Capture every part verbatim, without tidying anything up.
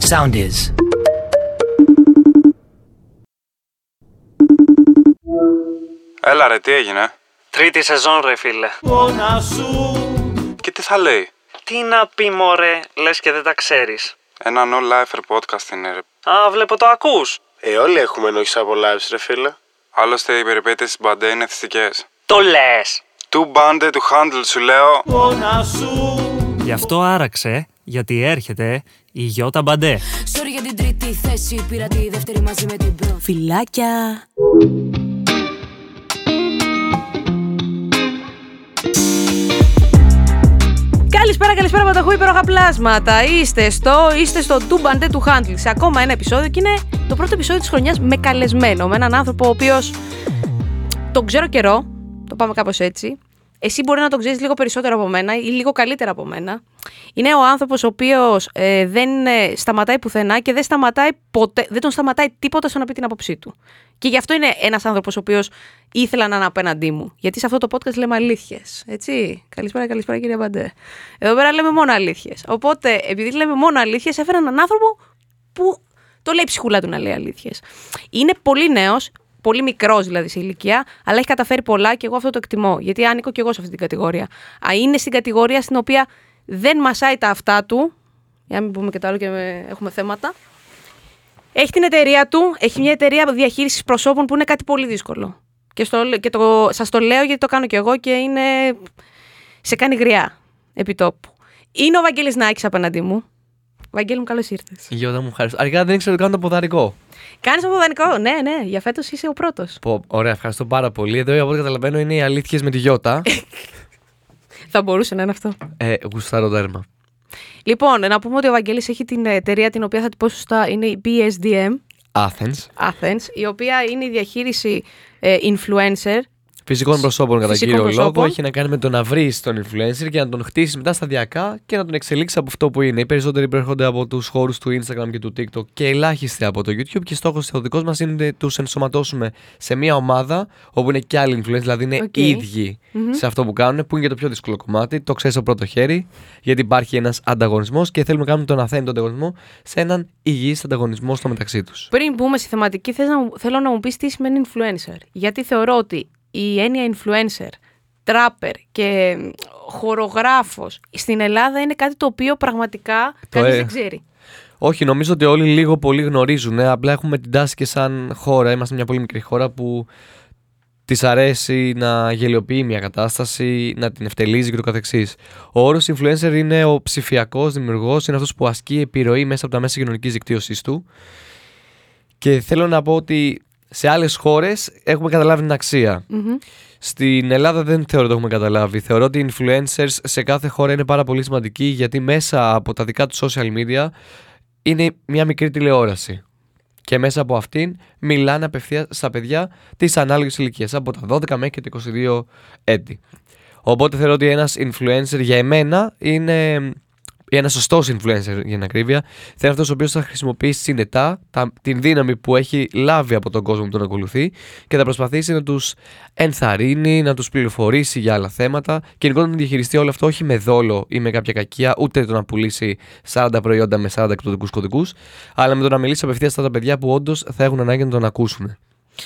Sound is. Έλα ρε, τι έγινε? Τρίτη σεζόν ρε φίλε. Και τι θα λέει? Τι να πει μωρέ, λες και δεν τα ξέρεις. Ένα no lifer podcast είναι ρε. Α, βλέπω το ακούς. Ε, όλοι έχουμε ενόχεις από lives ρε φίλε. Άλλωστε οι περιπέτειες της Μπαντέ είναι θυστικές. Το λες. Του μπάντε του handle σου λέω. Γι' αυτό άραξε, γιατί έρχεται η Γιώτα Μπαντέ. Sorry για την τρίτη θέση, πήρα τη δεύτερη μαζί με την πρώτη. Φιλάκια! Καλησπέρα, καλησπέρα Παταχού, υπέροχα πλάσματα. Είστε στο, είστε στο Του Μπαντέ του Handle. Σε ακόμα ένα επεισόδιο και είναι το πρώτο επεισόδιο της χρονιάς με καλεσμένο. Με έναν άνθρωπο ο οποίος τον ξέρω καιρό, το πάμε κάπως έτσι. Εσύ μπορεί να τον ξέρεις λίγο περισσότερο από μένα ή λίγο καλύτερα από μένα. Είναι ο άνθρωπος ο οποίος ε, δεν ε, σταματάει πουθενά και δεν, σταματάει ποτέ, δεν τον σταματάει τίποτα στο να πει την άποψή του. Και γι' αυτό είναι ένας άνθρωπος ο οποίος ήθελα να είναι απέναντί μου. Γιατί σε αυτό το podcast λέμε αλήθειες. Έτσι. Καλησπέρα, καλησπέρα κύριε Μπαντέ. Εδώ πέρα λέμε μόνο αλήθειες. Οπότε, επειδή λέμε μόνο αλήθειες, έφερα έναν άνθρωπο που το λέει η ψυχούλα του να λέει αλήθειες. Είναι πολύ νέος. Πολύ μικρός δηλαδή σε ηλικία, αλλά έχει καταφέρει πολλά και εγώ αυτό το εκτιμώ. Γιατί ανήκω και εγώ σε αυτή την κατηγορία. Α, είναι στην κατηγορία στην οποία δεν μασάει τα αυτά του. Για να μην πούμε και τα άλλο και με... έχουμε θέματα. Έχει την εταιρεία του, έχει μια εταιρεία διαχείρισης προσώπων που είναι κάτι πολύ δύσκολο. Και, στο, και το, σας το λέω γιατί το κάνω και εγώ και είναι. Σε κάνει γριά επί τόπου. Είναι ο Βαγγέλης Νάκης απέναντί μου. Βαγγέλη μου, καλώς ήρθες. Γιώτα μου, ευχαριστώ. Αρχικά δεν ήξερα ότι κάνω το ποδαρικό. Κάνεις το ποδαρικό, ναι, ναι. Για φέτος είσαι ο πρώτος. Πω, ωραία, ευχαριστώ πάρα πολύ. Εδώ από ό,τι καταλαβαίνω είναι οι αλήθειες με τη Γιώτα. Θα μπορούσε να είναι αυτό. Ε, γουστάρω τέρμα. Λοιπόν, να πούμε ότι ο Βαγγέλης έχει την εταιρεία την οποία θα την πω σωστά, είναι η πι ες ντι εμ Athens. Athens, η οποία είναι η διαχείριση ε, influencer. Φυσικών προσώπων κατά Φυσικών κύριο προσώπων. λόγο. Έχει να κάνει με το να βρει τον influencer και να τον χτίσει μετά σταδιακά και να τον εξελίξει από αυτό που είναι. Οι περισσότεροι προέρχονται από τους χώρους του Instagram και του TikTok και ελάχιστοι από το YouTube. Και στόχος ο δικός μας είναι να τους ενσωματώσουμε σε μια ομάδα όπου είναι και άλλοι influencers, δηλαδή είναι Okay. ίδιοι mm-hmm. σε αυτό που κάνουν, που είναι και το πιο δύσκολο κομμάτι. Το ξέρεις από πρώτο χέρι, γιατί υπάρχει ένας ανταγωνισμός και θέλουμε να κάνουμε τον αθέμητο ανταγωνισμό σε έναν υγιή ανταγωνισμό στο μεταξύ τους. Πριν μπούμε στη θεματική, θες να, θέλω να μου πεις τι σημαίνει influencer. Γιατί θεωρώ ότι η έννοια influencer, trapper και χορογράφος στην Ελλάδα είναι κάτι το οποίο πραγματικά κανείς ε... δεν ξέρει. Όχι, νομίζω ότι όλοι λίγο πολύ γνωρίζουν. Ε. Απλά έχουμε την τάση και σαν χώρα. Είμαστε μια πολύ μικρή χώρα που της αρέσει να γελιοποιεί μια κατάσταση, να την ευτελίζει και το καθεξής. Ο όρος influencer είναι ο ψηφιακός δημιουργός, είναι αυτός που ασκεί επιρροή μέσα από τα μέσα κοινωνικής δικτύωσης του. Και θέλω να πω ότι σε άλλες χώρες έχουμε καταλάβει την αξία. Mm-hmm. Στην Ελλάδα δεν θεωρώ ότι έχουμε καταλάβει. Θεωρώ ότι οι influencers σε κάθε χώρα είναι πάρα πολύ σημαντικοί, γιατί μέσα από τα δικά του social media είναι μια μικρή τηλεόραση. Και μέσα από αυτήν μιλάνε απευθείας στα παιδιά της ανάλογης ηλικίας, από τα δώδεκα μέχρι και τα είκοσι δύο έτη. Οπότε θεωρώ ότι ένας influencer για εμένα είναι. Ένα σωστό influencer, για την ακρίβεια, θα είναι αυτός ο οποίος θα χρησιμοποιήσει συνετά τα, την δύναμη που έχει λάβει από τον κόσμο που τον ακολουθεί και θα προσπαθήσει να τους ενθαρρύνει, να τους πληροφορήσει για άλλα θέματα και γενικότερα να διαχειριστεί όλο αυτό όχι με δόλο ή με κάποια κακία, ούτε το να πουλήσει σαράντα προϊόντα με σαράντα εκπτωτικούς κωδικούς, αλλά με το να μιλήσει απευθείας στα παιδιά που όντως θα έχουν ανάγκη να τον ακούσουν.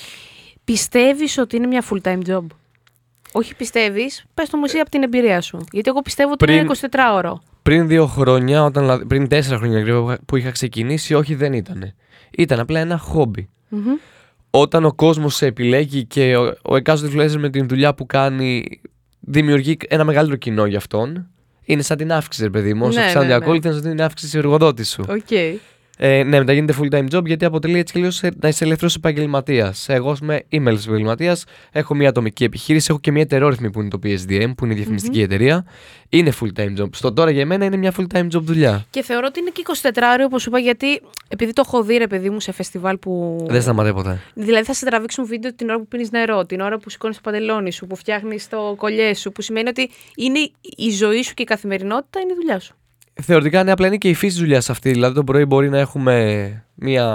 Πιστεύεις ότι είναι μια full-time job? Όχι πιστεύεις, πες το μου εσύ από την εμπειρία σου. Γιατί εγώ πιστεύω ότι Πριν... είναι εικοσιτετράωρο. Πριν δύο χρόνια, όταν, πριν τέσσερα χρόνια που είχα ξεκινήσει, όχι δεν ήταν. Ήταν απλά ένα χόμπι. Mm-hmm. Όταν ο κόσμος σε επιλέγει και ο, ο εκάστοτε influencer με την δουλειά που κάνει δημιουργεί ένα μεγαλύτερο κοινό για αυτόν, είναι σαν την αύξηση, ρε παιδί μου. Όσο ναι, σαν ναι, διακόλυτη, είναι σαν την αύξηση του εργοδότη σου. Okay. Ε, ναι, μετά γίνεται full time job γιατί αποτελεί έτσι και λίγο να είσαι ελεύθερος επαγγελματίας. Εγώ είμαι email επαγγελματίας, έχω μια ατομική επιχείρηση, έχω και μια ετερόρυθμη που είναι το πι ες ντι εμ, που είναι η διαφημιστική mm-hmm. εταιρεία. Είναι full time job. Στο τώρα για μένα είναι μια full time job δουλειά. Και θεωρώ ότι είναι και εικοσιτετράωρο, όπως σου είπα, γιατί επειδή το έχω δει, ρε παιδί μου, σε φεστιβάλ που. Δεν σταματάει ποτέ. Δηλαδή θα σε τραβήξουν βίντεο την ώρα που πίνεις νερό, την ώρα που σηκώνεις το παντελόνι σου, που φτιάχνεις το κολλιέ σου, που σημαίνει ότι είναι η ζωή σου και η καθημερινότητα είναι η δουλειά σου. Θεωρητικά ναι, απλά είναι και η φύση της δουλειάς αυτή. Δηλαδή το πρωί μπορεί να έχουμε μια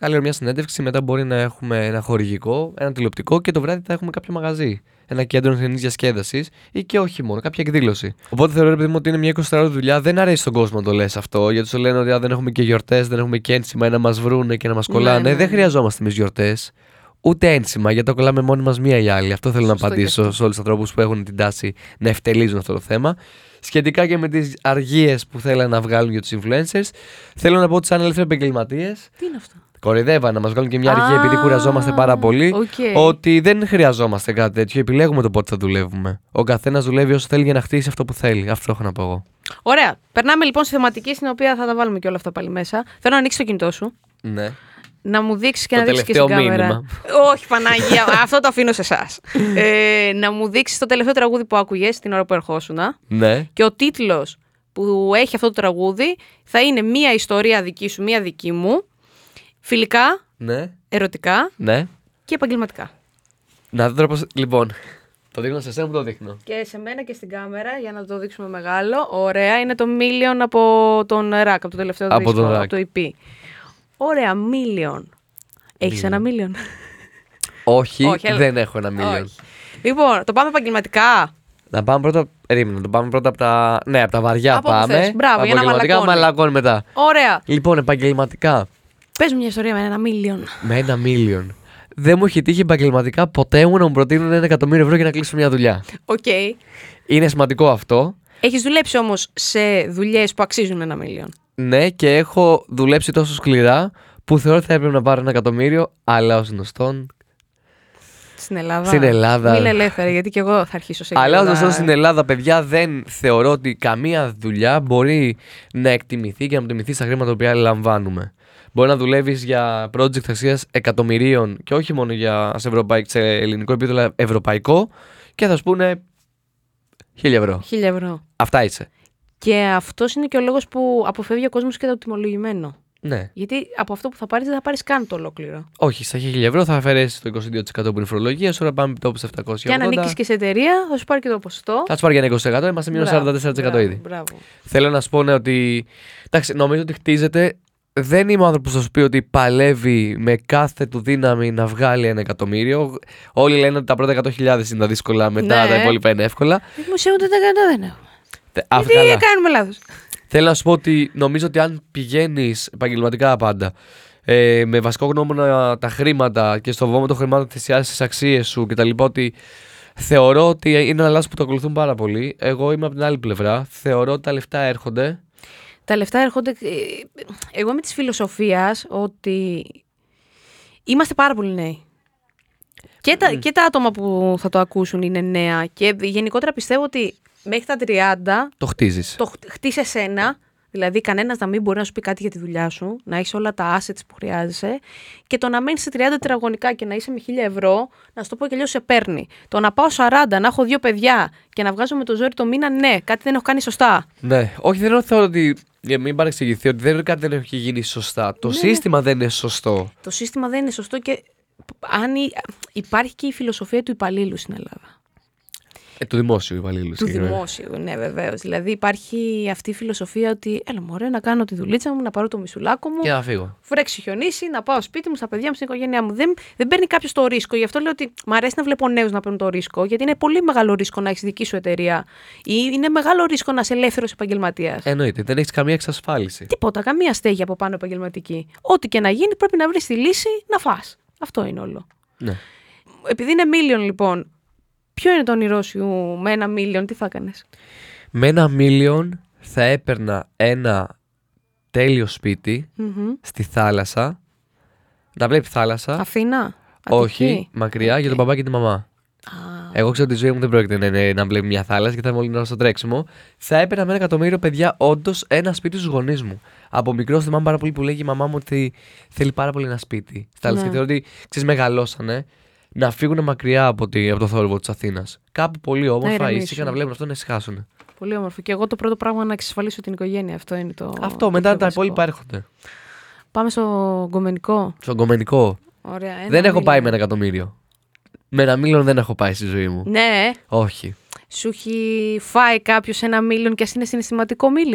Καλή ώρα μια συνέντευξη, μετά μπορεί να έχουμε ένα χορηγικό, ένα τηλεοπτικό και το βράδυ θα έχουμε κάποιο μαγαζί. Ένα κέντρο εθνική διασκέδαση ή και όχι μόνο, κάποια εκδήλωση. Οπότε θεωρώ, επειδή μου ότι είναι μια εικοσιτετράωρη δουλειά, δεν αρέσει στον κόσμο να το λες αυτό, γιατί σου λένε ότι α, δεν έχουμε και γιορτές, δεν έχουμε και ένσημα να μας βρούνε και να μας κολλάνε. Ναι, ναι. Δεν χρειαζόμαστε εμείς γιορτές, ούτε ένσημα, γιατί το κολλάμε μόνοι μας μία ή άλλη. Αυτό θέλω Σωστό να απαντήσω και αυτό. σε όλους τους ανθρώπους που έχουν την τάση να ευτελίζουν αυτό το θέμα. Σχετικά και με τις αργίες που θέλουν να βγάλουν για τους influencers, θέλω να πω ότι σαν ελεύθεροι επαγγελματίες. Τι είναι αυτό? Κοροϊδεύα να μας βγάλουν και μια αργία Α, επειδή κουραζόμαστε πάρα πολύ. οκ. Ότι δεν χρειαζόμαστε κάτι τέτοιο. Επιλέγουμε το πότε θα δουλεύουμε. Ο καθένας δουλεύει όσο θέλει για να χτίσει αυτό που θέλει. Αυτό έχω να πω εγώ. Ωραία. Περνάμε λοιπόν στη θεματική, στην οποία θα τα βάλουμε και όλα αυτά πάλι μέσα. Θέλω να ανοίξει το κινητό σου. Ναι. Να μου δείξει και Το να δείξει και τελευταίο στην κάμερα. μήνυμα. Όχι, Παναγία, αυτό το αφήνω σε εσά. ε, να μου δείξει το τελευταίο τραγούδι που άκουγε την ώρα που ερχόσουν. Ναι. Και ο τίτλος που έχει αυτό το τραγούδι θα είναι μία ιστορία δική σου, μία δική μου. Φιλικά, Ναι. ερωτικά Ναι. και επαγγελματικά. Να δω τώρα πώς. Λοιπόν. Το δείχνω σε εσένα που το δείχνω. Και σε μένα και στην κάμερα για να το δείξουμε μεγάλο. Ωραία, είναι το Million από τον Ρακ, από το τελευταίο Από δίσκο, τον Ρακ. από το ι πι. Ωραία, Million. Έχεις ένα Million? Όχι, Όχι, αλλά- δεν έχω ένα million. Όχι. Λοιπόν, το πάμε επαγγελματικά. Να πάμε πρώτα. Περίμενα, το πάμε πρώτα από τα. Ναι, από τα βαριά Από όπου πάμε. θες. Μπράβο, για να Επαγγελματικά, μαλακώνει. μαλακώνει μετά. Ωραία. Λοιπόν, επαγγελματικά. Πες μου μια ιστορία με ένα Million. Με ένα million. Δεν μου έχει τύχει επαγγελματικά ποτέ μου να μου προτείνουν ένα εκατομμύριο ευρώ για να κλείσω μια δουλειά. Οκ. Είναι σημαντικό αυτό. Έχεις δουλέψει όμως σε δουλειές που αξίζουν ένα Million. Ναι, και έχω δουλέψει τόσο σκληρά που θεωρώ ότι θα έπρεπε να πάρω ένα εκατομμύριο, αλλά ως γνωστόν. Στην Ελλάδα. Στην Ελλάδα. Μίλα ελεύθερα, γιατί και εγώ θα αρχίσω σε Αλλά ως Ελλάδα. γνωστόν στην Ελλάδα, παιδιά, δεν θεωρώ ότι καμία δουλειά μπορεί να εκτιμηθεί και να αποτιμηθεί στα χρήματα που λαμβάνουμε. Μπορεί να δουλεύεις για project αξίας εκατομμυρίων και όχι μόνο για, σε, ευρωπαϊ... σε ελληνικό επίπεδο, αλλά ευρωπαϊκό, και θα σου πούνε χίλια ευρώ. Χίλια ευρώ. Αυτά είσαι. Και αυτός είναι και ο λόγος που αποφεύγει ο κόσμος και το τιμολογημένο. Ναι. Γιατί από αυτό που θα πάρεις δεν θα πάρεις καν το ολόκληρο. Όχι, στα χίλια ευρώ θα αφαιρέσει το είκοσι δύο τοις εκατό που είναι η φορολογία, τώρα πάμε τόπου σε επτακόσια ογδόντα. Και αν ανήκεις και σε εταιρεία, θα σου πάρει και το ποσοστό. Θα σου πάρει για ένα είκοσι τοις εκατό, είμαστε μείον Μπράβο, σαράντα τέσσερα τοις εκατό ήδη. Μπράβο. Θέλω να σου πω ναι, ότι. Εντάξει, νομίζω ότι χτίζεται. Δεν είμαι ο άνθρωπος που θα σου πει ότι παλεύει με κάθε του δύναμη να βγάλει ένα εκατομμύριο. Όλοι λένε ότι τα πρώτα εκατό χιλιάδες είναι τα δύσκολα, μετά Ναι. τα υπόλοιπα είναι εύκολα. Δημοσίου ούτε εκατό δεν έχουμε. Τε- α, Τι καλά. κάνουμε λάθος. Θέλω να σου πω ότι νομίζω ότι αν πηγαίνεις επαγγελματικά πάντα ε, με βασικό γνώμονα τα χρήματα και στο βόμο των χρημάτων θυσιάζεις τις αξίες σου κτλ. Ότι θεωρώ ότι είναι ένα λάθος που το ακολουθούν πάρα πολύ. Εγώ είμαι από την άλλη πλευρά. Θεωρώ ότι τα λεφτά έρχονται. Τα λεφτά έρχονται. ε, Εγώ είμαι της φιλοσοφίας ότι είμαστε πάρα πολύ νέοι. Και τα, και τα άτομα που θα το ακούσουν είναι νέα. Και γενικότερα πιστεύω ότι μέχρι τα τριάντα Το χτίζεις. το χτίσει εσένα. Δηλαδή, κανένας να μην μπορεί να σου πει κάτι για τη δουλειά σου, να έχει όλα τα assets που χρειάζεσαι, και το να μένει σε τριάντα τετραγωνικά και να είσαι με χίλια ευρώ, να σου το πω και αλλιώς σε παίρνει. Το να πάω σαράντα, να έχω δύο παιδιά και να βγάζω με το ζόρι το μήνα, ναι, κάτι δεν έχω κάνει σωστά. Ναι, όχι, δεν θεωρώ ότι. Για να μην παρεξηγηθεί, ότι δεν, κάτι δεν έχει γίνει σωστά. Το Ναι. σύστημα δεν είναι σωστό. Το σύστημα δεν είναι σωστό και αν υ- υπάρχει και η φιλοσοφία του υπαλλήλου στην Ελλάδα. Ε, του δημόσιου υπαλλήλου. Του συγκεκριμένα. δημόσιου, ναι, βεβαίως. Δηλαδή υπάρχει αυτή η φιλοσοφία ότι έλα μωρέ να κάνω τη δουλίτσα μου, να πάρω το μισουλάκο μου. Και να φύγω. Βρέξει, χιονίσει, να πάω σπίτι μου, στα παιδιά μου, στην οικογένειά μου. Δεν, δεν παίρνει κάποιο το ρίσκο. Γι' αυτό λέω ότι μου αρέσει να βλέπω νέους να παίρνουν το ρίσκο, γιατί είναι πολύ μεγάλο ρίσκο να έχει δική σου εταιρεία ή είναι μεγάλο ρίσκο να είσαι ελεύθερο επαγγελματία. Εννοείται, δεν έχει καμία εξασφάλιση. Τίποτα, καμία στέγη από πάνω επαγγελματική. Ό,τι και να γίνει, πρέπει να βρει τη λύση να φας. Αυτό είναι όλο. Ναι. Επειδή είναι million, λοιπόν, ποιο είναι το όνειρό σου με ένα million, τι θα έκανες? Με ένα million θα έπαιρνα ένα τέλειο σπίτι Μμμ. στη θάλασσα. Να βλέπει θάλασσα. Αθήνα. Όχι, Αττική? μακριά για τον παπά και τη μαμά. Α, Εγώ ξέρω ότι η ζωή μου δεν πρόκειται να, είναι, να βλέπει μια θάλασσα και θα είμαι όλη την ώρα στο τρέξιμο. Θα έπαιρνα με ένα εκατομμύριο, παιδιά, όντως ένα σπίτι στους γονείς μου. Από μικρό θυμάμαι πάρα πολύ που λέγει η μαμά μου ότι θέλει πάρα πολύ ένα σπίτι. Στα άλλα, Ναι. και θεωρώ ότι ξέρεις, μεγαλώσανε να φύγουν μακριά από, τη, από το θόρυβο της Αθήνας. Κάπου πολύ όμορφα, ηρεμήσουν. ήσυχα, να βλέπουν αυτό να ησυχάσουν. πολύ όμορφο. Και εγώ το πρώτο πράγμα να εξασφαλίσω την οικογένεια. Αυτό είναι το. Αυτό, το μετά πιο τα βασικό. υπόλοιπα έρχονται. Πάμε στο γκομενικό. Στον κομμενικό. Ωραία. ένα Δεν έχω million. πάει με ένα εκατομμύριο. Με ένα μίλιον δεν έχω πάει στη ζωή μου. Ναι, Όχι. σου έχει φάει κάποιο ένα million και ας είναι συναισθηματικό million.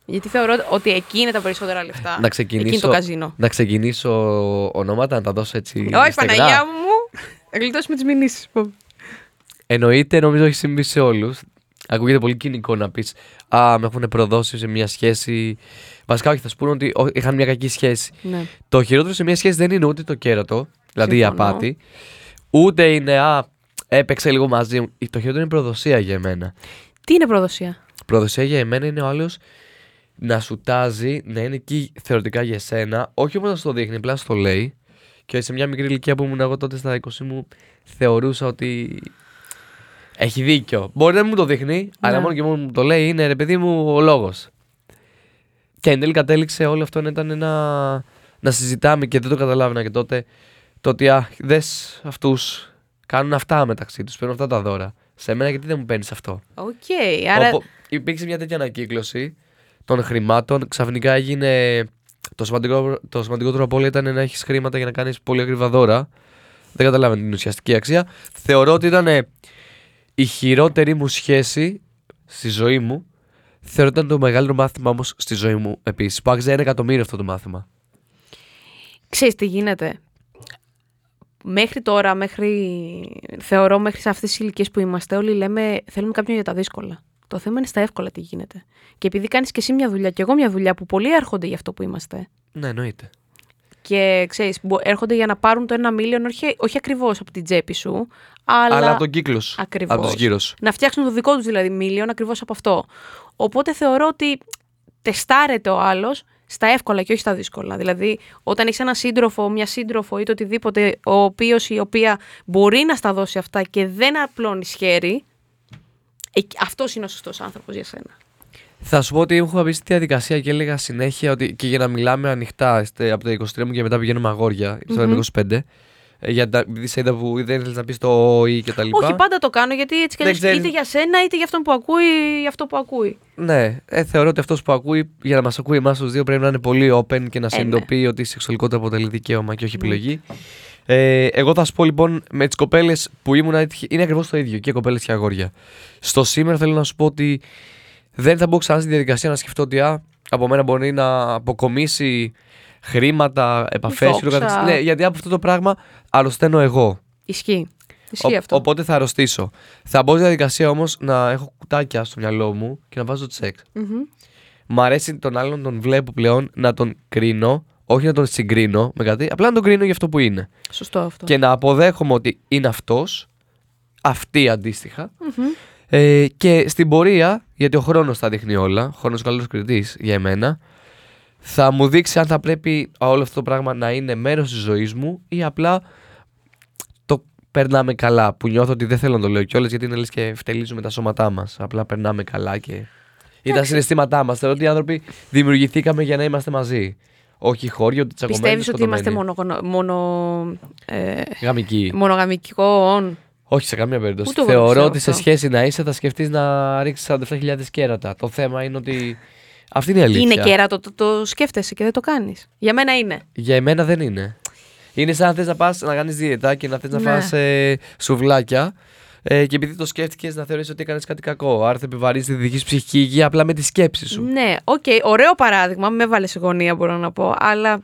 Γιατί θεωρώ ότι εκεί είναι τα περισσότερα λεφτά. Να ξεκινήσω, εκεί είναι το καζίνο. Να ξεκινήσω ονόματα, να τα δώσω έτσι. Όχι, στεγνά. Παναγιά μου. Θα γλιτώσουμε τις μηνύσεις. Εννοείται, νομίζω έχει συμβεί σε όλους. Ακούγεται πολύ κοινικό να πεις «Α, με έχουν προδώσει σε μια σχέση». Βασικά, όχι, θα σου πούνε ότι είχαν μια κακή σχέση. Ναι. Το χειρότερο σε μια σχέση δεν είναι ούτε το κέρατο, δηλαδή Συμφωνώ. η απάτη, ούτε είναι «Α, έπαιξε λίγο μαζί μου». Το χειρότερο είναι η προδοσία για εμένα. Τι είναι προδοσία? Προδοσία για εμένα είναι ο άλλος να σου τάζει, να είναι εκεί θεωρητικά για εσένα, όχι όμως να σου το δείχνει, απλά να σου το λέει. Και σε μια μικρή ηλικία που ήμουν εγώ τότε στα είκοσι μου, θεωρούσα ότι έχει δίκιο. Μπορεί να μην μου το δείχνει, ναι. αλλά μόνο και μόνο μου το λέει, είναι ρε παιδί μου ο λόγος. Και εν τέλει κατέληξε όλο αυτό να ήταν ένα. Να συζητάμε και δεν το καταλάβαινα και τότε. Το ότι α, δες αυτούς κάνουν αυτά μεταξύ τους, παίρνουν αυτά τα δώρα. Σε μένα γιατί δεν μου παίρνεις αυτό. Οκ, okay, άρα. Οπό, υπήρξε μια τέτοια ανακύκλωση των χρημάτων. Ξαφνικά έγινε. Το, σημαντικό, το σημαντικότερο από όλα ήταν να έχεις χρήματα για να κάνεις πολύ ακριβά δώρα. Δεν καταλάβαινε την ουσιαστική αξία. Θεωρώ ότι ήταν η χειρότερη μου σχέση στη ζωή μου. Θεωρώ ότι ήταν το μεγαλύτερο μάθημα όμως στη ζωή μου επίσης. Που άξιζε ένα εκατομμύριο αυτό το μάθημα. Ξέρεις τι γίνεται. Μέχρι τώρα, μέχρι, θεωρώ μέχρι σε αυτές τις ηλικίες που είμαστε, όλοι λέμε θέλουμε κάποιον για τα δύσκολα. Το θέμα είναι στα εύκολα τι γίνεται. Και επειδή κάνεις και εσύ μια δουλειά και εγώ μια δουλειά που πολλοί έρχονται για αυτό που είμαστε. Ναι, εννοείται. Και ξέρεις, έρχονται για να πάρουν το ένα μίλιον, όχι, όχι ακριβώς από την τσέπη σου, αλλά, αλλά από τον κύκλο σου. Ακριβώς. Από τους γύρω σου. Να φτιάξουν το δικό τους δηλαδή μίλιον ακριβώς από αυτό. Οπότε θεωρώ ότι τεστάρεται ο άλλος στα εύκολα και όχι στα δύσκολα. Δηλαδή, όταν έχεις ένα σύντροφο, μια σύντροφο ή το οτιδήποτε, ο οποίος ή η οποία μπορεί να στα δώσει αυτά και δεν απλώνει χέρι, αυτός είναι ο σωστός άνθρωπος για σένα. Θα σου πω ότι έχω μπει στη διαδικασία και έλεγα συνέχεια ότι και για να μιλάμε ανοιχτά, είστε, από τα είκοσι τρία μου και μετά πηγαίνουμε αγόρια, mm-hmm. στο είκοσι πέντε. Για τα, επειδή σε είδα που δεν ήθελες να πεις το «η» και τα λοιπά. Όχι, πάντα το κάνω γιατί έτσι κι αλλιώς ξέρεις... είτε για σένα είτε για αυτόν που ακούει ή αυτό που ακούει. Ναι, ε, θεωρώ ότι αυτός που ακούει για να μας ακούει εμάς τους δύο πρέπει να είναι πολύ open και να συνειδητοποιεί ε, ναι. ότι η σεξουαλικότητα αποτελεί δικαίωμα και όχι επιλογή. Mm. Ε, εγώ θα σου πω λοιπόν με τις κοπέλες που ήμουν είναι ακριβώς το ίδιο και κοπέλες και αγόρια. Στο σήμερα θέλω να σου πω ότι δεν θα μπω ξανά στη διαδικασία να σκεφτώ ότι α, από μένα μπορεί να αποκομίσει χρήματα, επαφές και το καθεξής. Ναι, γιατί από αυτό το πράγμα αρρωσταίνω εγώ. Ισχύει. Ισχύει Ο, αυτό. Οπότε θα αρρωστήσω. Θα μπω στη διαδικασία όμως να έχω κουτάκια στο μυαλό μου και να βάζω σεξ. Mm-hmm. Μ' αρέσει τον άλλον, τον βλέπω πλέον να τον κρίνω, όχι να τον συγκρίνω με κάτι, απλά να τον κρίνω για αυτό που είναι. Σωστό αυτό. Και να αποδέχομαι ότι είναι αυτός, αυτή αντίστοιχα. Mm-hmm. Ε, και στην πορεία, γιατί ο χρόνος τα δείχνει όλα, ο χρόνος ο καλός κριτής για εμένα, θα μου δείξει αν θα πρέπει όλο αυτό το πράγμα να είναι μέρος της ζωής μου ή απλά το περνάμε καλά. Που νιώθω ότι δεν θέλω να το λέω κιόλας γιατί είναι λες και φτελίζουμε τα σώματά μας. Απλά περνάμε καλά και. Ή τα συναισθήματά μας. Θεωρώ ότι οι άνθρωποι δημιουργηθήκαμε για να είμαστε μαζί. Όχι χώριο, ότι τσακωμένοι. Πιστεύεις ότι είμαστε μονο, μονο, ε, γαμικοί. Μονογαμικών. Όχι σε καμία περίπτωση. Θεωρώ ότι σε σχέση να είσαι θα σκεφτείς να ρίξεις σαράντα επτά χιλιάδες κέρατα. Το θέμα είναι ότι. Αυτή είναι η αλήθεια. Είναι κέρατο, το, το, το σκέφτεσαι και δεν το κάνεις. Για μένα είναι. Για εμένα δεν είναι. Είναι σαν να θες να πας να κάνεις δίαιτα και να θες να ναι. φας ε, σουβλάκια ε, και επειδή το σκέφτηκες να θεωρείς ότι έκανες κάτι κακό. Άρα θα επιβαρύνεις τη δική σου ψυχική υγεία απλά με τη σκέψη σου. Ναι, οκ. Okay. Ωραίο παράδειγμα. Με έβαλε σε γωνία μπορώ να πω. Αλλά.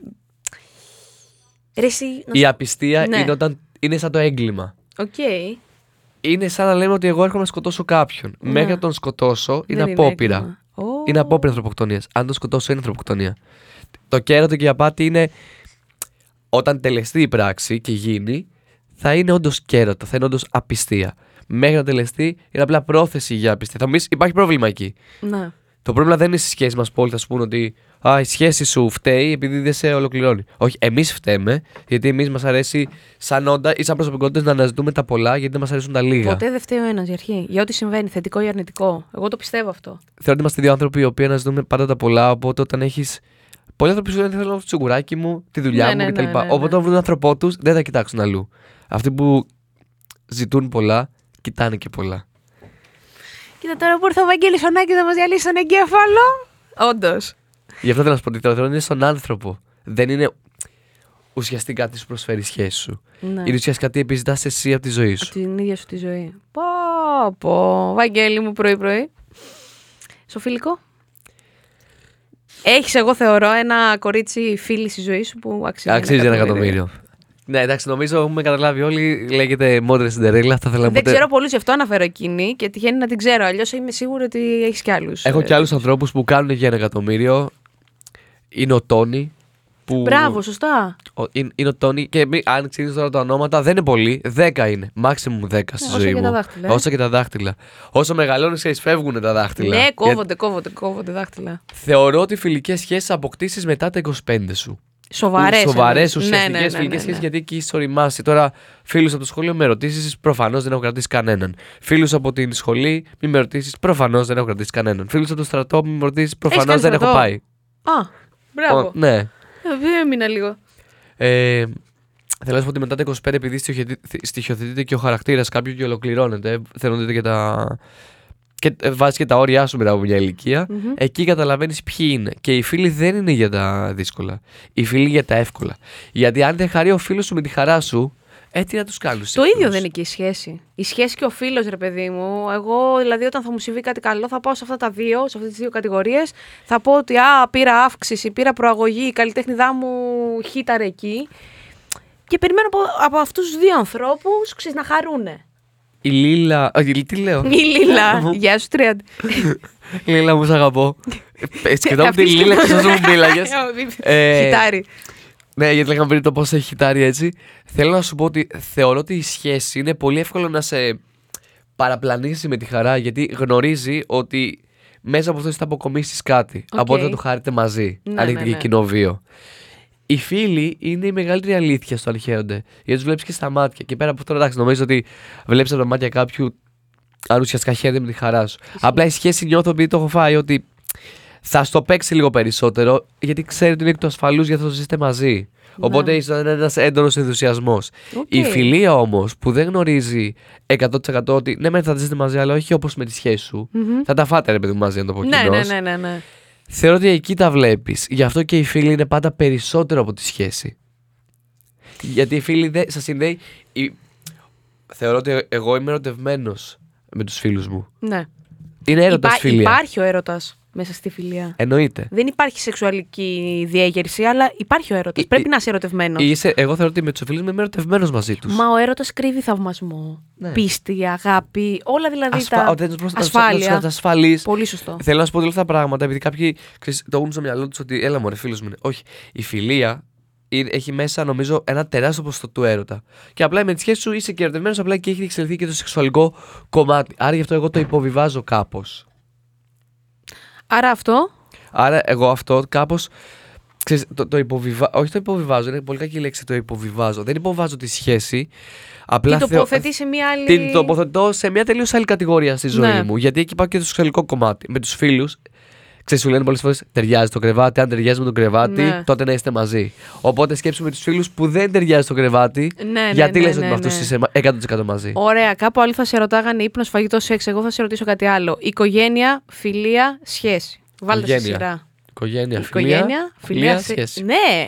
Ρε, εσύ, η απιστία ναι. είναι όταν είναι σαν το έγκλημα. Okay. Είναι σαν να λέμε ότι εγώ έρχομαι να σκοτώσω κάποιον. Ναι. Μέχρι να τον σκοτώσω είναι δεν απόπειρα. Είναι, oh. είναι απόπειρα ανθρωποκτονίας. Αν τον σκοτώσω είναι ανθρωποκτονία. Το κέρατο και η απάτη είναι όταν τελεστεί η πράξη και γίνει, θα είναι όντως κέρατο, θα είναι όντως απιστία. Μέχρι να τελεστεί είναι απλά πρόθεση για απιστία. Θα μου πεις, υπάρχει πρόβλημα εκεί. Ναι. Το πρόβλημα δεν είναι στη σχέση μας που όλοι θα σου πούνε ότι α, η σχέση σου φταίει επειδή δεν σε ολοκληρώνει. Όχι, εμείς φταίμε, γιατί εμείς μας αρέσει σαν όντα ή σαν προσωπικότητες να αναζητούμε τα πολλά γιατί δεν μας αρέσουν τα λίγα. Ποτέ δεν φταίει ο ένας για αρχή. Για ό,τι συμβαίνει, θετικό ή αρνητικό. Εγώ το πιστεύω αυτό. Θεωρώ ότι είμαστε δύο άνθρωποι οι οποίοι αναζητούμε πάντα τα πολλά. Οπότε όταν έχεις. Πολλοί άνθρωποι σου λένε θέλω το τσιγκουράκι μου, τη δουλειά ναι, μου ναι, κτλ. Ναι, ναι, ναι. Οπότε όταν βρουν τον άνθρωπό τους δεν θα κοιτάξουν αλλού. Αυτοί που ζητούν πολλά, κοιτάνε και πολλά. Κοίτα τώρα που ήρθε ο Βαγγέλης Ωνάκης να μας διαλύσει τον εγκέφαλο. Όντως. Γι' αυτό θέλω να σου πω ότι θεωρώ είναι στον άνθρωπο. Δεν είναι ουσιαστικά τι σου προσφέρει η σχέση σου. Ναι. Είναι ουσιαστικά τι επιζητάς εσύ από τη ζωή σου. Από την ίδια σου τη ζωή. Πω, πω. Βαγγέλη μου πρωί-πρωί. Στο φιλικό. Έχεις, εγώ θεωρώ, ένα κορίτσι φίλη στη ζωή σου που αξίζει, Αξίζει ένα εκατομμύριο. Ναι, εντάξει, νομίζω έχουμε καταλάβει όλοι. Λέγεται Μόντρε Σιντερέλα. Θα ήθελα Δεν ποτέ... ξέρω πολλούς, γι' αυτό αναφέρω εκείνη και τυχαίνει να την ξέρω. Αλλιώς είμαι σίγουρη ότι έχεις κι άλλους. Έχω κι άλλους ανθρώπους που κάνουν για ένα εκατομμύριο. Είναι ο Τόνι. Που... Μπράβο, σωστά. Ο, είναι, είναι ο Τόνι. Και μη, αν ξέρεις τώρα τα ονόματα, δεν είναι πολλοί. Δέκα είναι. Maximum δέκα στη Όσο ζωή και μου. τα δάχτυλα, ε. Όσο και τα δάχτυλα. Όσο μεγαλώνεις, ξέρεις, φεύγουν τα δάχτυλα. Ναι, κόβονται, Για... κόβονται, κόβονται δάχτυλα. Θεωρώ ότι φιλικές σχέσεις αποκτήσεις μετά τα είκοσι πέντε σου. Σοβαρές. Σοβαρές εννοείς. ουσιαστικές Ναι, ναι, ναι, φιλικές ναι, ναι. σχέσεις, γιατί εκεί είσαι οριμάσει. Τώρα, φίλους από το σχολείο με ρωτήσεις, προφανώς δεν έχω κρατήσει κανέναν. Φίλους από την σχολή, μη με ρωτήσεις, προφανώς δεν έχω κρατήσει κανέναν. Φίλους από το στρατό, μη με ρωτήσεις, προφανώς κάνει δεν έχω στρατό? πάει. Α, μπράβο. Ο, ναι. Ε, Δεν έμεινα λίγο. Ε, θέλω να σου πω ότι μετά τα είκοσι πέντε, επειδή στοιχειοθετείται και ο χαρακτήρας κάποιου και ολοκληρώνεται, θεωρούνται και τα. Και βάζει και τα όρια σου μετά από μια ηλικία, Mm-hmm. εκεί καταλαβαίνεις ποιοι είναι. Και οι φίλοι δεν είναι για τα δύσκολα. Οι φίλοι για τα εύκολα. Γιατί αν δεν χαρεί ο φίλος σου με τη χαρά σου, ε, τι να τους κάνεις. Το ίδιο δεν είναι και η σχέση. Η σχέση και ο φίλος, ρε παιδί μου. Εγώ, δηλαδή, όταν θα μου συμβεί κάτι καλό, θα πάω σε αυτά τα δύο, σε αυτές τις δύο κατηγορίες. Θα πω ότι α, πήρα αύξηση, πήρα προαγωγή, η καλλιτέχνηδά μου χύταρε εκεί. Και περιμένω από, από αυτούς τους δύο ανθρώπους, ξέρεις, να χαρούνε. Η Λίλα. Όχι, τι λέω. Η Λίλα. Γεια σου, τριάντα. Η Λίλα μου, σ' αγαπώ. Ε, Σκεφτόμουν τη Λίλα και σας μου μίλαγες. Ε, Χιτάρι. Ναι, γιατί λέγαμε πριν το πώς έχει χιτάρει έτσι. Θέλω να σου πω ότι θεωρώ ότι η σχέση είναι πολύ εύκολο να σε παραπλανήσει με τη χαρά, γιατί γνωρίζει ότι μέσα από αυτό θα αποκομίσεις κάτι. Οκ. Από ό,τι θα το χαρείτε μαζί. Ναι, αν έχετε ναι, και ναι. κοινό βίο. Οι φίλοι είναι η μεγαλύτερη αλήθεια στο αν χαίρονται. Γιατί του βλέπει και στα μάτια. Και πέρα από αυτό, εντάξει, νομίζω ότι βλέπει από τα μάτια κάποιου αν ουσιαστικά χαίρεται με τη χαρά σου. Απλά η σχέση νιώθω, επειδή το έχω φάει, ότι θα στο παίξει λίγο περισσότερο, γιατί ξέρει ότι είναι εκ του ασφαλούς, γιατί θα το ζήσετε μαζί. Ναι. Οπότε ίσως είναι ένας έντονος ενθουσιασμός. Οκ. Η φιλία όμως που δεν γνωρίζει εκατό τοις εκατό ότι ναι, μεν θα τα ζήσετε μαζί, αλλά όχι όπως με τη σχέση σου. Μμμ. Θα τα φάτε, ρε παιδί μου, μαζί, να το πω Ναι, ναι, κοινώς. ναι, ναι, ναι. Θεωρώ ότι εκεί τα βλέπεις. Γι' αυτό και οι φίλοι είναι πάντα περισσότερο από τη σχέση. Γιατί οι φίλοι δεν σας συνδέει. Η... Θεωρώ ότι εγώ είμαι ερωτευμένος με τους φίλους μου. Ναι. Είναι έρωτας Υπά- φιλία. Υπάρχει ο έρωτας μέσα στη φιλία. Εννοείται. Δεν υπάρχει σεξουαλική διέγερση, αλλά υπάρχει ο έρωτας. Ε, Πρέπει ε, να είσαι ερωτευμένος. Είσαι, εγώ θεωρώ ότι με τους φίλους μου είμαι ερωτευμένος μαζί τους. Μα ο έρωτας κρύβει θαυμασμό. Ναι. Πίστη, αγάπη, όλα δηλαδή Ασφα... τα. Ότι τους ασφάλεια. Να ασφαλείς. Πολύ σωστό. Θέλω να σου πω όλα αυτά τα πράγματα, επειδή κάποιοι ξέρεις, το έχουν στο μυαλό τους ότι έλα μωρέ, φίλος μου είναι. Όχι. Η φιλία είναι- έχει μέσα, νομίζω, ένα τεράστιο ποσοστό του έρωτα. Και απλά με τη σχέση σου είσαι και ερωτευμένος, απλά και έχει εξελιχθεί και το σεξουαλικό κομμάτι. Άρα γι' αυτό εγώ το υποβιβάζω κάπως. Άρα αυτό. Άρα εγώ αυτό κάπως. Ξέρεις, το, το υποβιβάζω. Όχι το υποβιβάζω, είναι πολύ κακή λέξη το υποβιβάζω. Δεν υποβιβάζω τη σχέση. Απλά Την θεω- τοποθετεί σε μια άλλη. Την τοποθετώ σε μια τελείως άλλη κατηγορία στη ζωή Ναι. μου. Γιατί εκεί πάω και το σεξουαλικό κομμάτι. Με τους φίλους, ξέρεις, σου λένε πολλές φορές ταιριάζει το κρεβάτι. Αν ταιριάζει με το κρεβάτι, Ναι. τότε να είστε μαζί. Οπότε σκέψου με τους φίλους που δεν ταιριάζει το κρεβάτι. Ναι, ναι, γιατί ναι, λες ναι, ότι με αυτούς ναι. είσαι εκατό τοις εκατό μαζί. Ωραία, κάπου άλλοι θα σε ρωτάγανε ύπνος, φαγητό, σεξ. Εγώ θα σε ρωτήσω κάτι άλλο. Οικογένεια, φιλία, σχέση. Βάλτε σε Οικογένεια. σειρά. Οικογένεια, φιλία, Οικογένεια, φιλία, σε- σχέση. Ναι.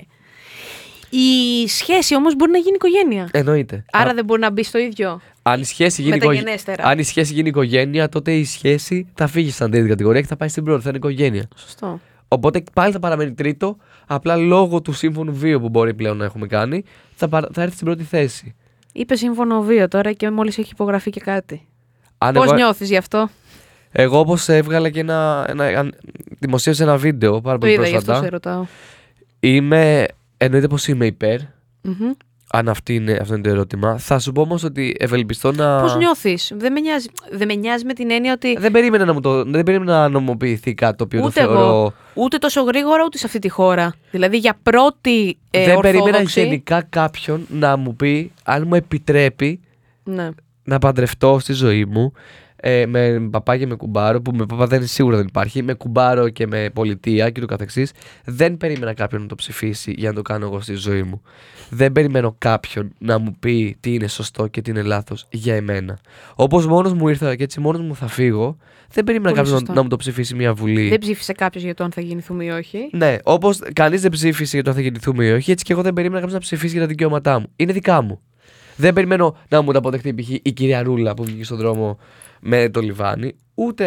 Η σχέση όμως μπορεί να γίνει οικογένεια. Εννοείται. Άρα Α, δεν μπορεί να μπει στο ίδιο. αν, η σχέση γίνει οικογέ- Μεταγενέστερα. αν η σχέση γίνει οικογένεια, τότε η σχέση θα φύγει σαν τρίτη κατηγορία και θα πάει στην πρώτη. Θα είναι οικογένεια. Σωστό. Οπότε πάλι θα παραμένει τρίτο, απλά λόγω του σύμφωνου βίου που μπορεί πλέον να έχουμε κάνει, θα, παρα... θα έρθει στην πρώτη θέση. Είπε σύμφωνο βίο τώρα και μόλις έχει υπογραφεί και κάτι. Αν Πώς εγώ, νιώθεις γι' αυτό? εγώ όπως έβγαλα και ένα, ένα, ένα. Δημοσίευσα ένα βίντεο πάρα Το πολύ είδα, γι' αυτό σε πρόσφατα. ρωτάω. Είμαι. Εννοείται πως είμαι υπέρ. Μμμ. Αν αυτή είναι, αυτό είναι το ερώτημα. Θα σου πω όμως ότι ευελπιστώ να. Πώς νιώθεις? Δεν με νοιάζει. Δεν με νοιάζει με την έννοια ότι Δεν περίμενα να, μου το... δεν περίμενα να νομοποιηθεί κάτι το οποίο ούτε το θεωρώ. εγώ, ούτε τόσο γρήγορα ούτε σε αυτή τη χώρα. Δηλαδή για πρώτη ε, δεν περίμενα ορθόδοξη. γενικά κάποιον να μου πει αν μου επιτρέπει Ναι. να παντρευτώ στη ζωή μου ε, με παπά και με κουμπάρο, που με παπά δεν σίγουρα δεν υπάρχει, με κουμπάρο και με πολιτεία και το καθεξής. Δεν περίμενα κάποιον να το ψηφίσει για να το κάνω εγώ στη ζωή μου. Δεν περιμένω κάποιον να μου πει τι είναι σωστό και τι είναι λάθος για εμένα. Όπως μόνος μου ήρθα και έτσι μόνος μου θα φύγω, δεν περίμενα Πολύ κάποιον σωστό. να, να μου το ψηφίσει μια βουλή. Δεν ψήφισε κάποιο για το αν θα γεννηθούμε ή όχι. Ναι, όπως κανείς δεν ψήφισε για το αν θα γεννηθούμε ή όχι, έτσι και εγώ δεν περίμενα κάποιος να ψηφίσει για τα δικαιώματά μου. Είναι δικά μου. Δεν περιμένω να μου τα αποδεχτεί π.χ. η κυρία Ρούλα που βγήκε στον δρόμο με το λιβάνι, ούτε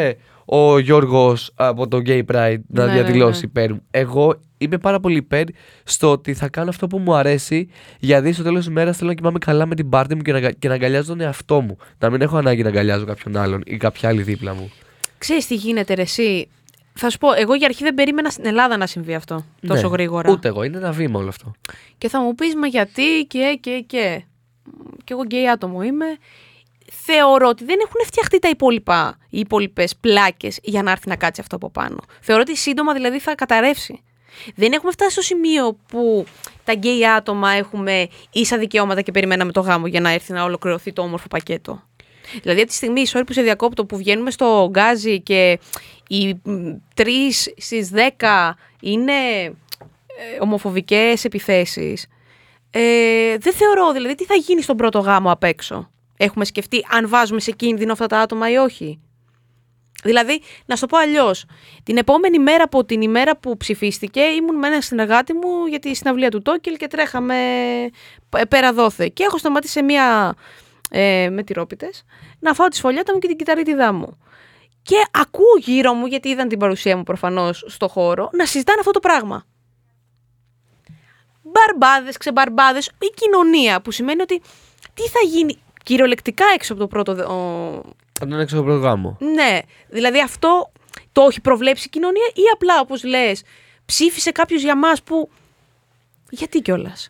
ο Γιώργος από το Gay Pride να Ναι, διαδηλώσει ναι, ναι. υπέρ. Εγώ είμαι πάρα πολύ υπέρ στο ότι θα κάνω αυτό που μου αρέσει, γιατί στο τέλος της ημέρας θέλω να κοιμάμαι καλά με την πάρτι μου και να, και να αγκαλιάζω τον εαυτό μου. Να μην έχω ανάγκη να αγκαλιάζω κάποιον άλλον ή κάποια άλλη δίπλα μου. Ξέρεις τι γίνεται, ρε, εσύ. Θα σου πω, εγώ για αρχή δεν περίμενα στην Ελλάδα να συμβεί αυτό τόσο Ναι, γρήγορα. Ούτε εγώ, είναι ένα βήμα όλο αυτό. Και θα μου πεις, μα γιατί και, και, και. Και εγώ γκέι άτομο είμαι. Θεωρώ ότι δεν έχουν φτιαχτεί τα υπόλοιπα, οι υπόλοιπες πλάκες για να έρθει να κάτσει αυτό από πάνω. Θεωρώ ότι σύντομα δηλαδή θα καταρρεύσει. Δεν έχουμε φτάσει στο σημείο που τα γκέι άτομα έχουμε ίσα δικαιώματα και περιμέναμε το γάμο για να έρθει να ολοκληρωθεί το όμορφο πακέτο. Δηλαδή από τη στιγμή, sorry που σε διακόπτω, που βγαίνουμε στο γκάζι και οι τρεις στις δέκα είναι ε, ομοφοβικές επιθέσεις, ε, δεν θεωρώ δηλαδή τι θα γίνει στον πρώτο γάμο απ' έξω. Έχουμε σκεφτεί αν βάζουμε σε κίνδυνο αυτά τα άτομα ή όχι. Δηλαδή, να σου το πω αλλιώς, την επόμενη μέρα από την ημέρα που ψηφίστηκε ήμουν με έναν συνεργάτη μου για τη συναυλία του Τόκελ και τρέχαμε πέρα δόθε. Και έχω σταματήσει σε μία, ε, με τυρόπιτες, να φάω τη σφολιάτα μου και την κυταρίτιδά μου. Και ακούω γύρω μου, γιατί είδαν την παρουσία μου προφανώς στο χώρο, να συζητάνε αυτό το πράγμα. Μπαρμπάδες, ξεμπαρμπάδες, η κοινωνία, που σημαίνει ότι τι θα γίνει κυριολεκτικά έξω από το πρώτο... Ο... Από τον έξω από τον γάμο. Ναι, δηλαδή αυτό το έχει προβλέψει η κοινωνία ή απλά όπως λες ψήφισε κάποιος για μας που... Γιατί κιόλας.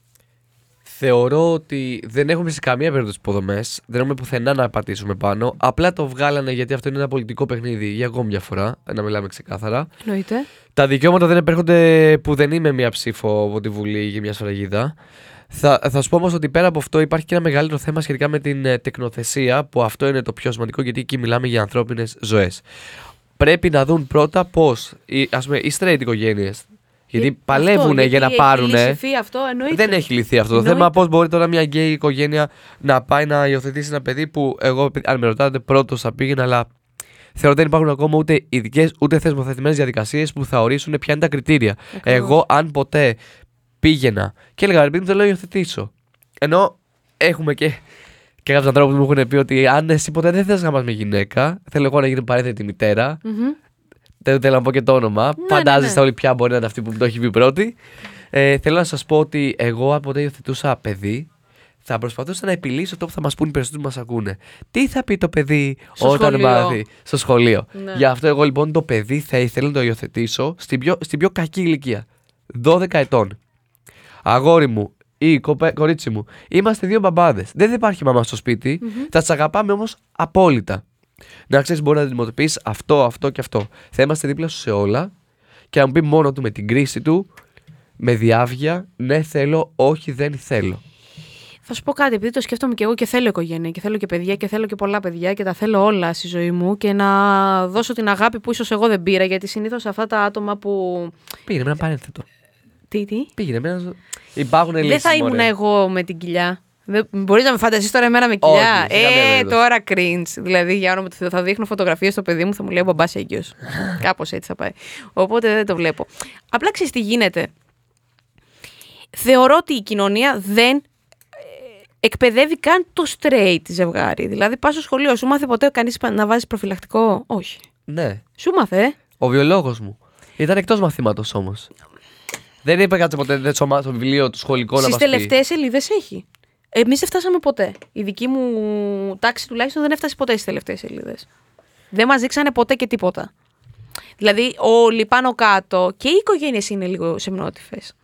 Θεωρώ ότι δεν έχουμε σε καμία περίπτωση υποδομές, δεν έχουμε πουθενά να πατήσουμε πάνω. Απλά το βγάλανε γιατί αυτό είναι ένα πολιτικό παιχνίδι για ακόμη μια φορά, να μιλάμε ξεκάθαρα. Εννοείται. Τα δικαιώματα δεν επέρχονται που δεν είμαι μία ψήφο από τη Βουλή για μια σφραγίδα. Θα, θα σου πω όμως ότι πέρα από αυτό υπάρχει και ένα μεγαλύτερο θέμα σχετικά με την ε, τεκνοθεσία, που αυτό είναι το πιο σημαντικό γιατί εκεί μιλάμε για ανθρώπινες ζωές. Πρέπει να δουν πρώτα πώς, οι, ας πούμε, οι straight οικογένειες, γιατί Ε, παλεύουν αυτό, για να γιατί πάρουν. Έχει λυθεί αυτό, εννοείται. Δεν έχει λυθεί αυτό το Εννοείται. θέμα. Πώς μπορεί τώρα μια γκέι οικογένεια να πάει να υιοθετήσει ένα παιδί που εγώ, αν με ρωτάτε, πρώτος θα πήγαινα, αλλά θεωρώ ότι δεν υπάρχουν ακόμα ούτε ειδικές ούτε θεσμοθετημένες διαδικασίες που θα ορίσουν ποια είναι τα κριτήρια. Ακριβώς. Εγώ, αν ποτέ πήγαινα και έλεγα, ρε παιδί μου, θέλω να υιοθετήσω. Ενώ έχουμε και, και κάποιους ανθρώπους που μου έχουν πει ότι αν εσύ ποτέ δεν θες να πας με γυναίκα, θέλω εγώ να γίνω παρένθετη μητέρα. Μμμ. Δεν θέλω να πω και το όνομα. Ναι, Φαντάζεστε ναι, ναι. όλοι ποια μπορεί να είναι αυτή που μου το έχει πει πρώτη. Ε, θέλω να σας πω ότι εγώ, αν ποτέ υιοθετούσα παιδί, θα προσπαθούσα να επιλύσω αυτό που θα μας πούν οι περισσότεροι που μας ακούνε. Τι θα πει το παιδί Στο όταν σχολείο. μάθει στο σχολείο. Ναι. Γι' αυτό εγώ λοιπόν το παιδί θα ήθελα να το υιοθετήσω στην πιο, στην πιο κακή ηλικία. δώδεκα ετών. Αγόρι μου ή κοπέ, κορίτσι μου, είμαστε δύο μπαμπάδες. Δεν θα υπάρχει μαμά στο σπίτι. Mm-hmm. Θα τις αγαπάμε όμως απόλυτα. Να ξέρεις, μπορεί να αντιμετωπίσεις αυτό, αυτό και αυτό. Θα είμαστε δίπλα σου σε όλα και να μου πει μόνο του με την κρίση του, με διάβγεια, ναι θέλω, όχι δεν θέλω. Θα σου πω κάτι, επειδή το σκέφτομαι και εγώ και θέλω οικογένεια και θέλω και παιδιά και θέλω και πολλά παιδιά και τα θέλω όλα στη ζωή μου και να δώσω την αγάπη που ίσως εγώ δεν πήρα, γιατί συνήθως αυτά τα άτομα που... Πήγαινε με ένα παρένθετο. Τι, τι? Πήγαινε με ένα... Υπάρχουν λύσεις, Δεν θα ήμουν μωρέ. εγώ με την κοιλιά. Δεν... Μπορείς να με φανταστείς τώρα εμένα με κοιλιά? Όχι, σε καμία ε, περίπτωση. τώρα cringe. Δηλαδή, για όνομα του Θεού, θα δείχνω φωτογραφίες στο παιδί μου, θα μου λέει ο μπαμπάς έγκυος. Κάπως έτσι θα πάει. Οπότε δεν το βλέπω. Απλά ξέρεις τι γίνεται. Θεωρώ ότι η κοινωνία δεν εκπαιδεύει καν το straight ζευγάρι. Δηλαδή, πας στο σχολείο, σου μάθε ποτέ κανείς να βάζεις προφυλακτικό? Όχι. Ναι. Σου μάθε, ε? Ο βιολόγος μου. Ήταν εκτός μαθήματος όμως. Δεν είπε κάτσε ποτέ δεν στο στο βιβλίο του σχολικό να Στις μας πει. τελευταίες σελίδες έχει. Εμείς δεν φτάσαμε ποτέ. Η δική μου τάξη τουλάχιστον δεν έφτασε ποτέ στις τελευταίες σελίδες. Δεν μας δείξανε ποτέ και τίποτα. Δηλαδή, όλοι πάνω κάτω και οι οικογένειες είναι λίγο σεμνότυφες.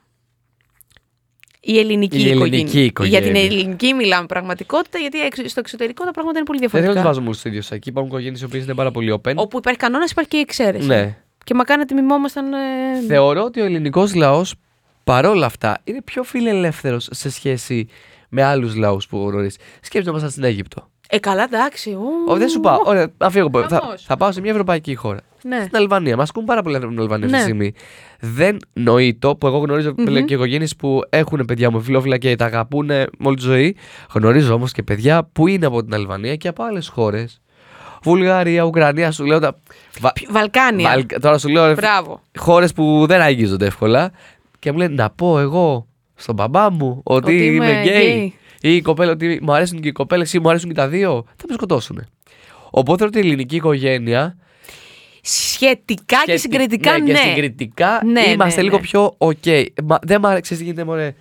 Η ελληνική, Η ελληνική οικογένεια. οικογένεια. Για την ελληνική μιλάμε πραγματικότητα, γιατί εξ- στο εξωτερικό τα πράγματα είναι πολύ Δεν θέλω να διαφορετικά. τους βάζουμε όλους στους ίδιους εκεί. Υπάρχουν οικογένειες οι οποίες είναι πάρα πολύ open. Όπου υπάρχει κανόνας, υπάρχει και η εξαίρεση. Ναι. Και μακάρι να τη μιμόμασταν. Ε... Θεωρώ ότι ο ελληνικός λαός παρόλα αυτά είναι πιο φιλελεύθερος σε σχέση με άλλους λαούς που γνωρίζεις. Σκέψτε να ήμασταν στην Αίγυπτο. Ε, καλά, εντάξει. Ου, Ω, δεν σου πάω. Ωραία, θα φύγω. Θα, Χαμός. θα πάω σε μια ευρωπαϊκή χώρα. Ναι. Στην Αλβανία. Μας ακούν πάρα πολύ από την Αλβανία αυτή τη Ναι. στιγμή. Δεν νοείτο που εγώ γνωρίζω mm-hmm. και οικογένειες που έχουν παιδιά ομοφυλόφιλα και τα αγαπούν με όλη τη ζωή. Γνωρίζω όμως και παιδιά που είναι από την Αλβανία και από άλλες χώρες. Βουλγαρία, Ουκρανία, σου λέω τα. Βα... Βαλκάνια. Βαλ... Τώρα σου λέω Μπράβο. χώρες που δεν αγγίζονται εύκολα. Και μου λένε να πω εγώ στον μπαμπά μου ότι, Ότι είμαι είμαι γκέι. γκέι. Ή η κοπέλα, ότι μου αρέσουν και οι κοπέλες ή μου αρέσουν και τα δύο. Θα με σκοτώσουν. Οπότε ότι η ελληνική οικογένεια. Σχετικά και Σχετι- συγκριτικά, ναι. Και συγκριτικά Ναι, είμαστε ναι, λίγο ναι. πιο ok. Μα, δεν μ' άρεσε τι γίνεται, μωρέ.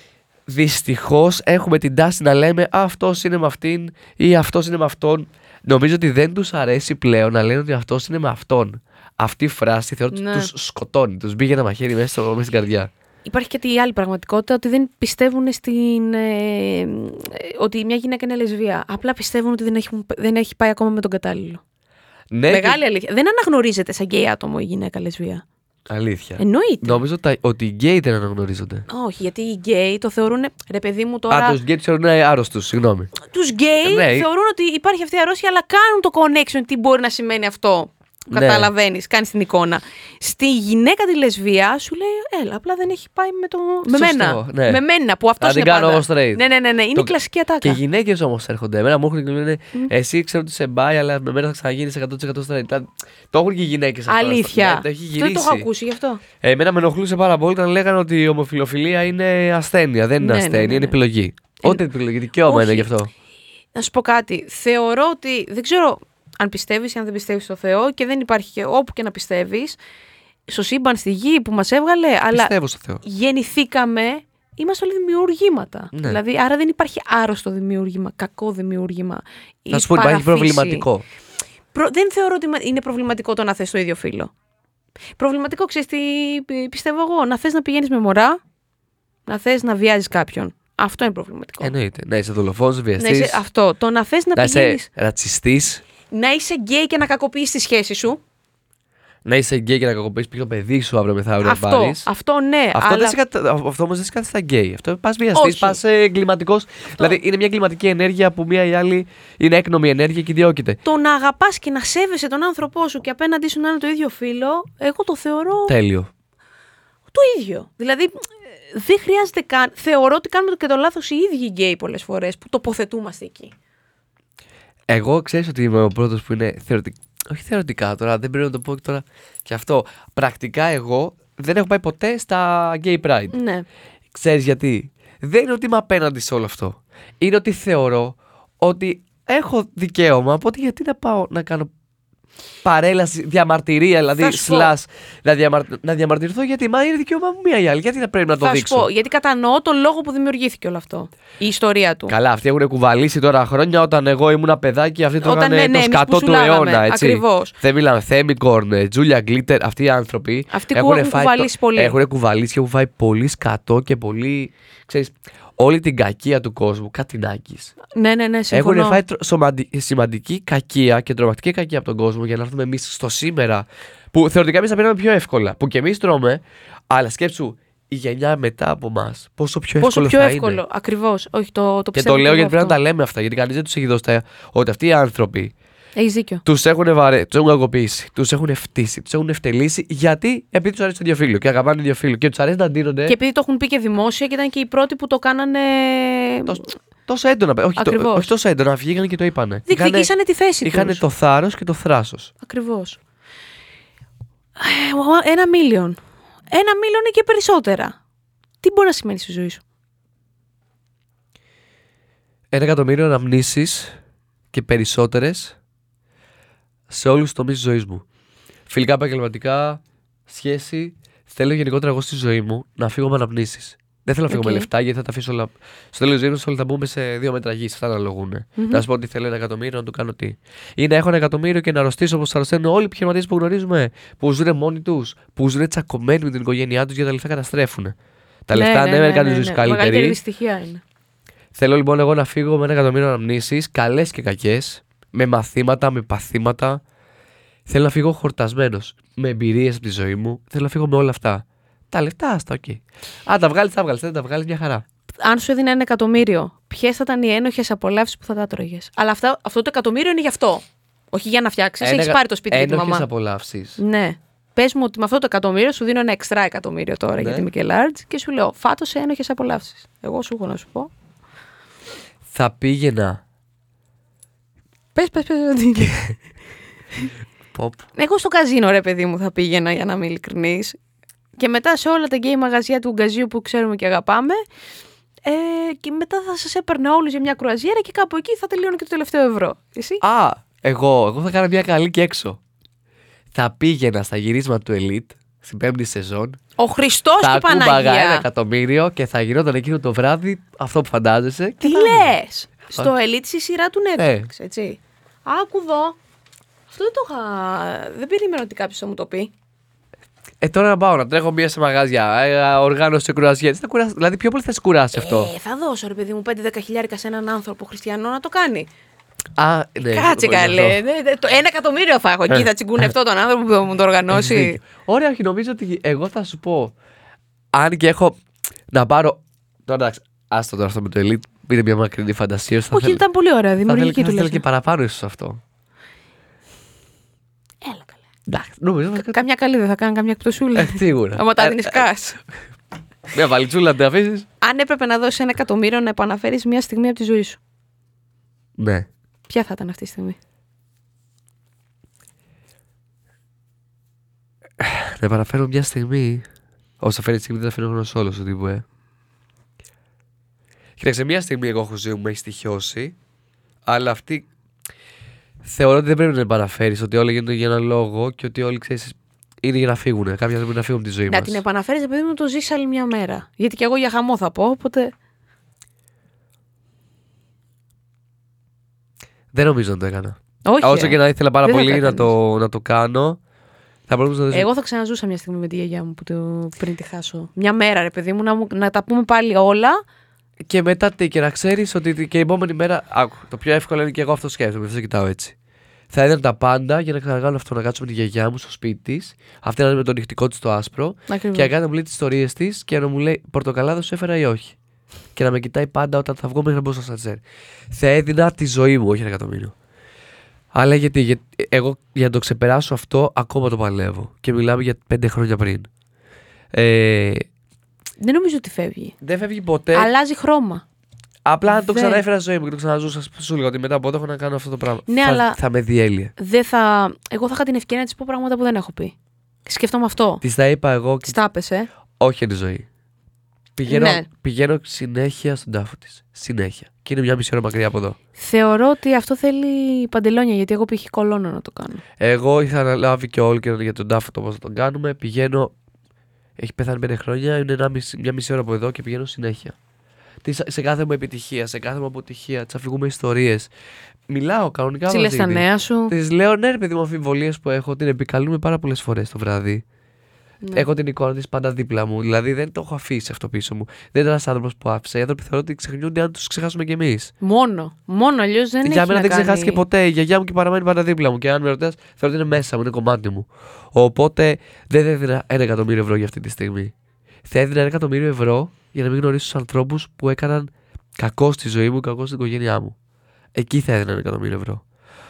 Δυστυχώς έχουμε την τάση να λέμε «Α, αυτός είναι με αυτήν» ή «αυτός είναι με αυτόν». Νομίζω ότι δεν τους αρέσει πλέον να λένε ότι αυτός είναι με αυτόν. Αυτή η φράση θεωρώ ότι Ναι. τους σκοτώνει, τους μπήκε ένα μαχαίρι μέσα, στο, μέσα στην καρδιά. Υπάρχει και η άλλη πραγματικότητα ότι δεν πιστεύουν στην. Ε, ε, ότι μια γυναίκα είναι λεσβία. Απλά πιστεύουν ότι δεν έχει, δεν έχει πάει ακόμα με τον κατάλληλο. Ναι, Μεγάλη και- αλήθεια. Δεν αναγνωρίζεται σαν γκέι άτομο η γυναίκα λεσβία. Αλήθεια. Εννοείται. Νομίζω τα, ότι οι γκέι δεν αναγνωρίζονται. Όχι, γιατί οι γκέι το θεωρούν. Ρε παιδί μου τώρα. Α, τους γκέι τους θεωρούν άρρωστους, συγγνώμη. Τους γκέι Ναι. θεωρούν ότι υπάρχει αυτή η αρρώστια, αλλά κάνουν το connection τι μπορεί να σημαίνει αυτό. Ναι. Καταλαβαίνεις, κάνεις την εικόνα. Στη γυναίκα τη λεσβία σου λέει, έλα, απλά δεν έχει πάει με, το... με Σωστό, μένα. ναι. Με μένα, που αυτό Να είναι την κάνω πάντα. εγώ straight. Ναι, ναι, ναι, ναι. Είναι Το- η κλασική ατάκα. Και οι γυναίκες όμως έρχονται. Εμένα μου έχουν και λένε εσύ ξέρω ότι σε μπάει, αλλά με μένα θα ξαναγίνεις εκατό τοις εκατό straight. Τα- Το έχουν και οι γυναίκες αυτό. Αλήθεια. Ναι, το έχει Αυτό δεν γυρίσει. το έχω ακούσει γι' αυτό. Ε, Εμένα με ενοχλούσε πάρα πολύ όταν λέγανε ότι η ομοφιλοφιλία είναι ασθένεια. Δεν είναι Ναι, ναι, ασθένεια, ναι, είναι ναι. επιλογή. Ε, Ό,τι επιλογή, δικαίωμα όχι. είναι γι' αυτό. Να σου πω κάτι. Θεωρώ ότι. Δεν ξέρω αν πιστεύεις ή αν δεν πιστεύεις στο Θεό και δεν υπάρχει και όπου και να πιστεύεις. Στο σύμπαν, στη γη που μας έβγαλε, αλλά Πιστεύω στο Θεό. γεννηθήκαμε. Είμαστε όλοι δημιουργήματα. Ναι. Δηλαδή, άρα δεν υπάρχει άρρωστο δημιούργημα, κακό δημιούργημα. Θα ή σου πω, υπάρχει παραφύση. προβληματικό. Προ... Δεν θεωρώ ότι είναι προβληματικό το να θες το ίδιο φύλο. Προβληματικό, ξέρεις τι πι- πιστεύω εγώ, να θες να πηγαίνεις με μωρά, να θες να βιάζεις κάποιον. Αυτό είναι προβληματικό. Εννοείται. Να είσαι δολοφόνος, Να βιαστής, είσαι αυτό. Το να θες να, να είσαι πηγαίνεις, ρατσιστής, να είσαι γκέι και να κακοποιείς τη σχέση σου. να είσαι γκέι και να κακοποιείς το παιδί σου αύριο μεθαύριο να Αυτό, πάρεις. αυτό ναι. Αυτό, αλλά... δεν σε κατα... αυτό όμως δεν σε κάθεται στα γκέι. Αυτό πας βιαστής, Όχι. πας εγκληματικός. Δηλαδή είναι μια εγκληματική ενέργεια που μία ή άλλη είναι έκνομη ενέργεια και διώκεται. Το να αγαπάς και να σέβεσαι τον άνθρωπό σου και απέναντί σου να είναι το ίδιο φύλο, εγώ το θεωρώ Τέλειο. το ίδιο. Δηλαδή, ε, δεν χρειάζεται καν. Θεωρώ ότι κάνουμε και το λάθος οι ίδιοι γκέι πολλές φορές που τοποθετούμαστε εκεί. Εγώ ξέρεις ότι είμαι ο πρώτος που είναι θεωρητικά. Όχι θεωρητικά τώρα, δεν πρέπει να το πω τώρα και αυτό. Πρακτικά εγώ δεν έχω πάει ποτέ στα Gay Pride. Ναι. Ξέρεις γιατί? Δεν είναι ότι είμαι απέναντι σε όλο αυτό. Είναι ότι θεωρώ ότι έχω δικαίωμα, οπότε γιατί να πάω να κάνω παρέλαση, διαμαρτυρία, δηλαδή Θα σου πω. slash, να, διαμαρ... να διαμαρτυρηθώ γιατί μα είναι δικαίωμα μου μία ή άλλη. Γιατί να πρέπει να το Θα σου δείξω. πω, γιατί κατανοώ τον λόγο που δημιουργήθηκε όλο αυτό. Η ιστορία του. Καλά, αυτοί έχουν κουβαλήσει τώρα χρόνια όταν εγώ ήμουν παιδάκι. Αυτοί το Όταν, είχαν ναι, ναι, το εμείς σκατό που του σουλάγαμε, αιώνα. Έτσι. ακριβώς. Δεν μιλάμε. Θέμικορν, Τζούλια Γκλίτερ, αυτοί οι άνθρωποι. Αυτοί που έχουν φάει κουβαλήσει πολύ. Έχουν κουβαλήσει και έχουν φάει πολύ σκατό και πολύ. Ξέρεις, όλη την κακία του κόσμου. Κάτι νάκης. Ναι, ναι, ναι, συμφωνώ. Έχουν φάει τρο- σωματι- σημαντική κακία και τρομακτική κακία από τον κόσμο για να έρθουμε εμείς στο σήμερα. Που θεωρητικά εμείς θα πήραμε πιο εύκολα. Που και εμείς τρώμε, αλλά σκέψου η γενιά μετά από εμάς πόσο πιο Πόσο εύκολο πιο θα εύκολο. είναι. Ακριβώς. Όχι, το, το Και πιστεύω. το λέω εγώ γιατί πρέπει να αυτό. τα λέμε αυτά. Γιατί κανείς δεν τους έχει δώσει τα... ότι αυτοί οι άνθρωποι Έχεις δίκιο. τους έχουν, βαρε... τους έχουν κακοποιήσει, τους έχουν φτύσει, τους έχουν ευτελίσει γιατί επειδή τους αρέσει το ίδιο φύλο και αγαπάνε το ίδιο φύλο και τους αρέσει να ντύνονται Και επειδή το έχουν πει και δημόσια και ήταν και οι πρώτοι που το κάνανε. τόσο, τόσο έντονα. Όχι, το... Ακριβώς. όχι τόσο έντονα, βγήκαν και το είπανε. Διεκδικήσανε τη θέση Είχαν τους. το θάρρος και το θράσος. Ακριβώς. Ε, Ένα μίλιον. Ένα μίλιον ή και περισσότερα. Τι μπορεί να σημαίνει στη ζωή σου? Ένα εκατομμύριο αναμνήσεις και περισσότερες σε όλους τους τομείς της ζωής μου. Φιλικά, επαγγελματικά, σχέση. Θέλω γενικότερα εγώ στη ζωή μου να φύγω με αναμνήσεις. Δεν θέλω να φύγω Οκ. με λεφτά γιατί θα τα αφήσω όλα. Στο τέλος της ζωής μου όλοι θα μπούμε σε δύο μέτρα γης. Αυτά αναλογούν. Να σου πω ότι θέλω ένα εκατομμύριο να του κάνω τι. Ή να έχω ένα εκατομμύριο και να αρρωστήσω όπως αρρωσταίνουν όλοι οι επιχειρηματίες που γνωρίζουμε. Που ζουν μόνοι τους. Που ζουν τσακωμένοι με την οικογένειά τους γιατί τα λεφτά καταστρέφουν. Τα λεφτά ναι, ναι, κάνουν τη ζωή σου Μεγαλύτερη καλύτερη. δυστυχία είναι. Θέλω λοιπόν εγώ να φύγω με ένα εκατομμύριο αναμνήσεις, καλές και κακές, με μαθήματα, με παθήματα. Θέλω να φύγω χορτασμένος, με εμπειρίες από τη ζωή μου. Θέλω να φύγω με όλα αυτά. Τα λεφτά, άστα, οκ. Okay. Αν τα βγάλεις, τα βγάλεις. Δεν τα βγάλεις, μια χαρά. Αν σου έδινε ένα εκατομμύριο, ποιες θα ήταν οι ένοχες απολαύσεις που θα τα τρώγες? Αλλά αυτά, αυτό το εκατομμύριο είναι γι' αυτό. Όχι για να φτιάξεις. Έχεις πάρει το σπίτι για τη Ένοχες μαμά. απολαύσεις. Ναι. Πες μου ότι με αυτό το εκατομμύριο σου δίνω ένα εξτρά εκατομμύριο τώρα Ναι. γιατί είμαι και large και σου λέω φάτο σε ένοχες απολαύσεις. Εγώ σου έχω να σου πω. Θα πήγαινα. Πες, πες, πες. Ποπ. Εγώ στο καζίνο, ρε παιδί μου, θα πήγαινα για να είμαι ειλικρινής. Και μετά σε όλα τα γκέι μαγαζιά του γκαζίου που ξέρουμε και αγαπάμε. Ε, και μετά θα σας έπαιρνα όλους για μια κρουαζιέρα και κάπου εκεί θα τελειώνει και το τελευταίο ευρώ. Εσύ? Α, εγώ, εγώ θα κάνω μια καλή και έξω. θα πήγαινα στα γυρίσματα του Elite στην πέμπτη σεζόν. Ο Χριστός Θα και η ακούμπαγα ένα Παναγία. εκατομμύριο και θα γινόταν εκείνο το βράδυ αυτό που φαντάζεσαι. Τι λες! Στο Elite στη σειρά του Netflix, Ε. έτσι. Άκου εδώ. Αυτό δεν το είχα. Δεν περίμενα ότι κάποιος θα μου το πει. Ε, τώρα να πάω να τρέχω μία σε μαγαζιά, ε, οργάνωση κουρασιές. Θα κουράσει, δηλαδή, πιο πολύ θα σε κουράσει αυτό. Ε, θα δώσω ρε παιδί μου πέντε δέκα χιλιάρικα σε έναν άνθρωπο χριστιανό να το κάνει. Α, ναι, Κάτσε μπορεί καλέ. αυτό. Ναι, ναι, το ένα εκατομμύριο θα έχω εκεί. Θα τσιγκουνευτώ τον άνθρωπο που θα μου το Έχεις οργανώσει. δίκιο. Ωραία, όχι, νομίζω ότι εγώ θα σου πω. Αν και έχω να πάρω. Τώρα εντάξει, άστο τώρα αυτό με το Elite. Είναι μια μακρινή φαντασία. Θα Όχι, θέλ- ήταν πολύ ωραία. θα θέλω Δημιουργική και, θα του θέλω και λες. παραπάνω ίσως αυτό. Έλα καλά. Εντάξει, νομίζω. Κα- Καμιά καλή δεν θα κάνει καμιά εκπτωσούλα. Ε, σίγουρα. Άμα τα Ε, δίνεις ε, κας. Μια βαλιτσούλα να την αφήσει. Αν έπρεπε να δώσεις ένα εκατομμύριο να επαναφέρεις μια στιγμή από τη ζωή σου, Ναι. ποια θα ήταν αυτή η στιγμή? Να επαναφέρω μια στιγμή. Όσο φέρει τη στιγμή δεν θα φέρει ο χρόνος όλος ο τύπου, ε. Κοίταξε, μια στιγμή εγώ έχω ζει που με έχει στοιχειώσει, αλλά αυτή θεωρώ ότι δεν πρέπει να την επαναφέρει, ότι όλα γίνονται για ένα λόγο και ότι όλοι ξέρει είναι για να φύγουν. Κάποια στιγμή πρέπει να φύγουν από τη ζωή Να μας. την επαναφέρεις επειδή μου το ζεις άλλη μια μέρα. Γιατί και εγώ για χαμό θα πω, οπότε. Δεν νομίζω να το έκανα. Όχι. Όσο ε. και να ήθελα πάρα Δεν θα πολύ το να το, να το κάνω, θα μπορούσα να το Εγώ θα ξαναζούσα μια στιγμή με τη γιαγιά μου που το, πριν τη χάσω. Μια μέρα, ρε παιδί μου, να, μου, να τα πούμε πάλι όλα. Και μετά τι, και να ξέρει ότι και η επόμενη μέρα. Άκου, το πιο εύκολο είναι και εγώ αυτό σκέφτομαι, αυτό κοιτάω έτσι. Θα έδινα τα πάντα για να ξανακάνω αυτό, να κάτσω με τη γιαγιά μου στο σπίτι τη, αυτή να είναι με το νυχτικό τη το άσπρο, Ακριβώς. και να κάνει να μου λέει τι ιστορίε τη και να μου λέει πορτοκαλάδα σου έφερα ή όχι. Και να με κοιτάει πάντα όταν θα βγω μέχρι να μπω στο σατζέρ. Θα έδινα τη ζωή μου, όχι ένα εκατομμύριο. Αλλά γιατί, γιατί εγώ για να το ξεπεράσω αυτό ακόμα το παλεύω. Και μιλάμε για πέντε χρόνια πριν. Ε, Δεν νομίζω ότι φεύγει. δεν φεύγει ποτέ. Αλλάζει χρώμα. Απλά αν το δεν- ξαναέφερα στη ζωή μου και το ξαναζούσα, σου λέγα ότι μετά από εδώ έχω να κάνω αυτό το πράγμα. Ναι, θα, αλλά- θα με διέλυε. Δεν θα... Εγώ θα είχα την ευκαιρία να τη πω πράγματα που δεν έχω πει. Σκέφτομαι αυτό. Τη τα είπα εγώ και Τη τα έπεσε. όχι για τη ζωή. Πηγαίνω, Ναι. πηγαίνω συνέχεια στον τάφο τη. Συνέχεια. Και είναι μια μισή ώρα μακριά από εδώ. Θεωρώ ότι αυτό θέλει παντελόνια, γιατί εγώ π.χ. κολώνω να το κάνω. Εγώ είχα αναλάβει και όλο και για τον τάφο το πώ θα τον κάνουμε. Πηγαίνω. Έχει πεθάνει πέντε χρόνια, είναι ένα μισή- μια μισή ώρα από εδώ και πηγαίνω συνέχεια. Της- σε κάθε μου επιτυχία, σε κάθε μου αποτυχία, τη αφηγούμε ιστορίε. Μιλάω κανονικά Τι μαζί λες τα της. νέα σου. Τη λέω ναι, ρε παιδί μου, αμφιβολίες που έχω, την επικαλούμε πάρα πολλές φορές το βράδυ. Ναι. Έχω την εικόνα τη πάντα δίπλα μου. Δηλαδή δεν το έχω αφήσει αυτό πίσω μου. Δεν ήταν ένα άνθρωπο που άφησε. Οι άνθρωποι θεωρώ ότι ξεχνιούνται αν του ξεχάσουμε κι εμεί. Μόνο. Μόνο, αλλιώ δεν έχει Για μένα να δεν κάνει... ξεχάστηκε ποτέ. Η γιαγιά μου και παραμένει πάντα δίπλα μου. Και αν με ρωτάς, θεωρώ ότι είναι μέσα μου, είναι κομμάτι μου. Οπότε δεν θα έδινα ένα εκατομμύριο ευρώ για αυτή τη στιγμή. Θα έδινα ένα εκατομμύριο ευρώ για να μην γνωρίσω του ανθρώπου που έκαναν κακό στη ζωή μου, κακό στην οικογένειά μου. Εκεί θα έδινα ένα εκατομμύριο ευρώ.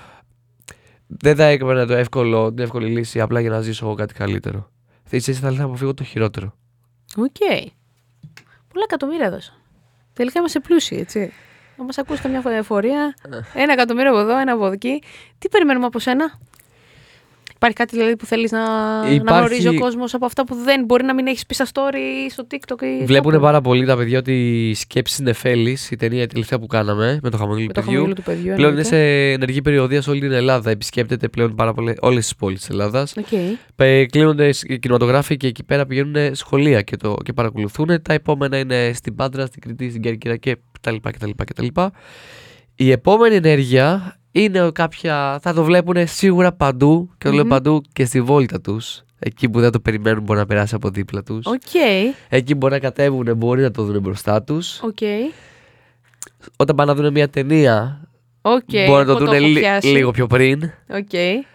Δεν θα έκανα το εύκολο, την εύκολη λύση απλά για να ζήσω εγώ κάτι καλύτερο. Έτσι θα ήθελα να αποφύγω το χειρότερο. Οκ. Πολλά εκατομμύρια έδωσα. Τελικά είμαστε πλούσιοι, έτσι. Να μας ακούσει καμιά εφορία. Ένα εκατομμύριο από εδώ, ένα από εκεί. Τι περιμένουμε από σένα? Υπάρχει κάτι δηλαδή που θέλεις να, Υπάρχει- να γνωρίζει ο κόσμος από αυτά που δεν μπορεί να μην έχεις πει στα story, στο TikTok ή Βλέπουν κάπου? πάρα πολύ τα παιδιά ότι η σκέψη νεφέλης, η ταινία η τελευταία που κάναμε με το χαμόγελο Με του το παιδιού, χαμόγελο του παιδιού. πλέον είναι εννοείται. σε ενεργή περιοδία σε όλη την Ελλάδα. Επισκέπτεται πλέον πάρα πολλές, όλες τις πόλεις της Ελλάδας. Οκ. Πε- Κλείνονται σ- οι κινηματογράφοι και εκεί πέρα πηγαίνουν σχολεία και, το, και παρακολουθούν. Τα επόμενα είναι στην Πάντρα, στην Κρήτη, στην Κέρκυρα και τα λοιπά και τα λοιπά και τα λοιπά. Η επόμενη ενέργεια είναι κάποια. Θα το βλέπουν σίγουρα παντού και το λέω Μμμ. παντού και στη βόλτα τους. Εκεί που δεν το περιμένουν μπορεί να περάσει από δίπλα τους. Οκ. Εκεί μπορεί να κατέβουν, μπορεί να το δουν μπροστά τους. Οκ. Όταν πάνε να δουν μια ταινία, Οκ. μπορεί να το εγώ δουν έχω λι- πιάσει. λίγο πιο πριν. Οκ.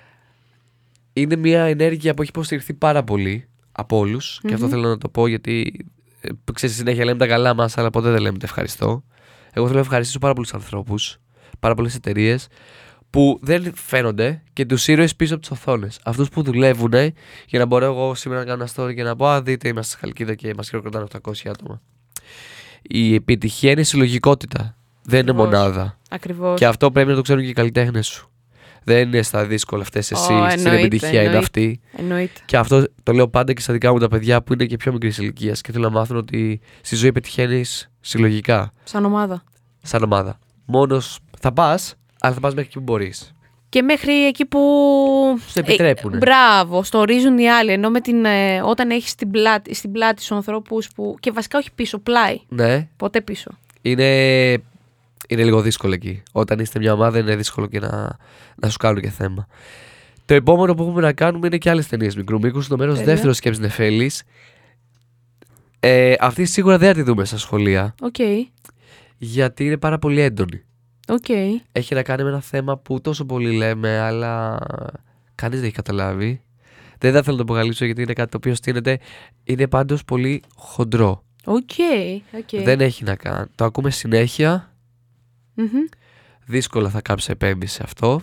Είναι μια ενέργεια που έχει υποστηριχθεί πάρα πολύ από όλους. Και αυτό θέλω να το πω γιατί ε, ξέρεις, συνέχεια λέμε τα καλά μας, αλλά ποτέ δεν λέμε το ευχαριστώ. Εγώ θέλω να ευχαριστήσω πάρα πολλούς ανθρώπους, πάρα πολλές εταιρείες που δεν φαίνονται και τους ήρωες πίσω από τις οθόνες. Αυτούς που δουλεύουν για να μπορώ εγώ σήμερα να κάνω ένα story και να πω: Α, δείτε, είμαστε στη Χαλκίδα και μας χειροκροτάνε οκτακόσια άτομα. Η επιτυχία είναι η συλλογικότητα. Δεν είναι Ακριβώς. μονάδα. Ακριβώς. Και αυτό πρέπει να το ξέρουν και οι καλλιτέχνες σου. Δεν είναι στα δύσκολα αυτές εσύ, Ω, στην εννοείται, επιτυχία είναι εννοείται. αυτή. Εννοείται. Και αυτό το λέω πάντα και στα δικά μου τα παιδιά που είναι και πιο μικρή ηλικία και θέλω να μάθουν ότι στη ζωή πετυχαίνει συλλογικά, Σαν ομάδα. σαν ομάδα. Μόνος θα πας, αλλά θα πας μέχρι εκεί που μπορείς. Και μέχρι εκεί που. Στο επιτρέπουν. Ε, μπράβο, στο ορίζουν οι άλλοι. Ενώ με την, ε, όταν έχει στην πλάτη, στην πλάτη σου ανθρώπους που. Και βασικά όχι πίσω, πλάι. Ναι. Ποτέ πίσω. Είναι, είναι λίγο δύσκολο εκεί. Όταν είστε μια ομάδα, είναι δύσκολο και να, να σου κάνουν και θέμα. Το επόμενο που έχουμε να κάνουμε είναι και άλλες ταινίες μικρού μήκους. Το μέρος δεύτερο σκέψης Νεφέλης. Ε, αυτή σίγουρα δεν θα τη δούμε στα σχολεία. Οκ. Okay. Γιατί είναι πάρα πολύ έντονη. Okay. Έχει να κάνει με ένα θέμα που τόσο πολύ λέμε, αλλά κανείς δεν έχει καταλάβει. Δεν θα θέλω να το αποκαλύψω γιατί είναι κάτι το οποίο στείνεται. Είναι πάντως πολύ χοντρό. Okay. Okay. Δεν έχει να κάνει. Το ακούμε συνέχεια. Mm-hmm. Δύσκολα θα κάψει επέμβηση σε αυτό.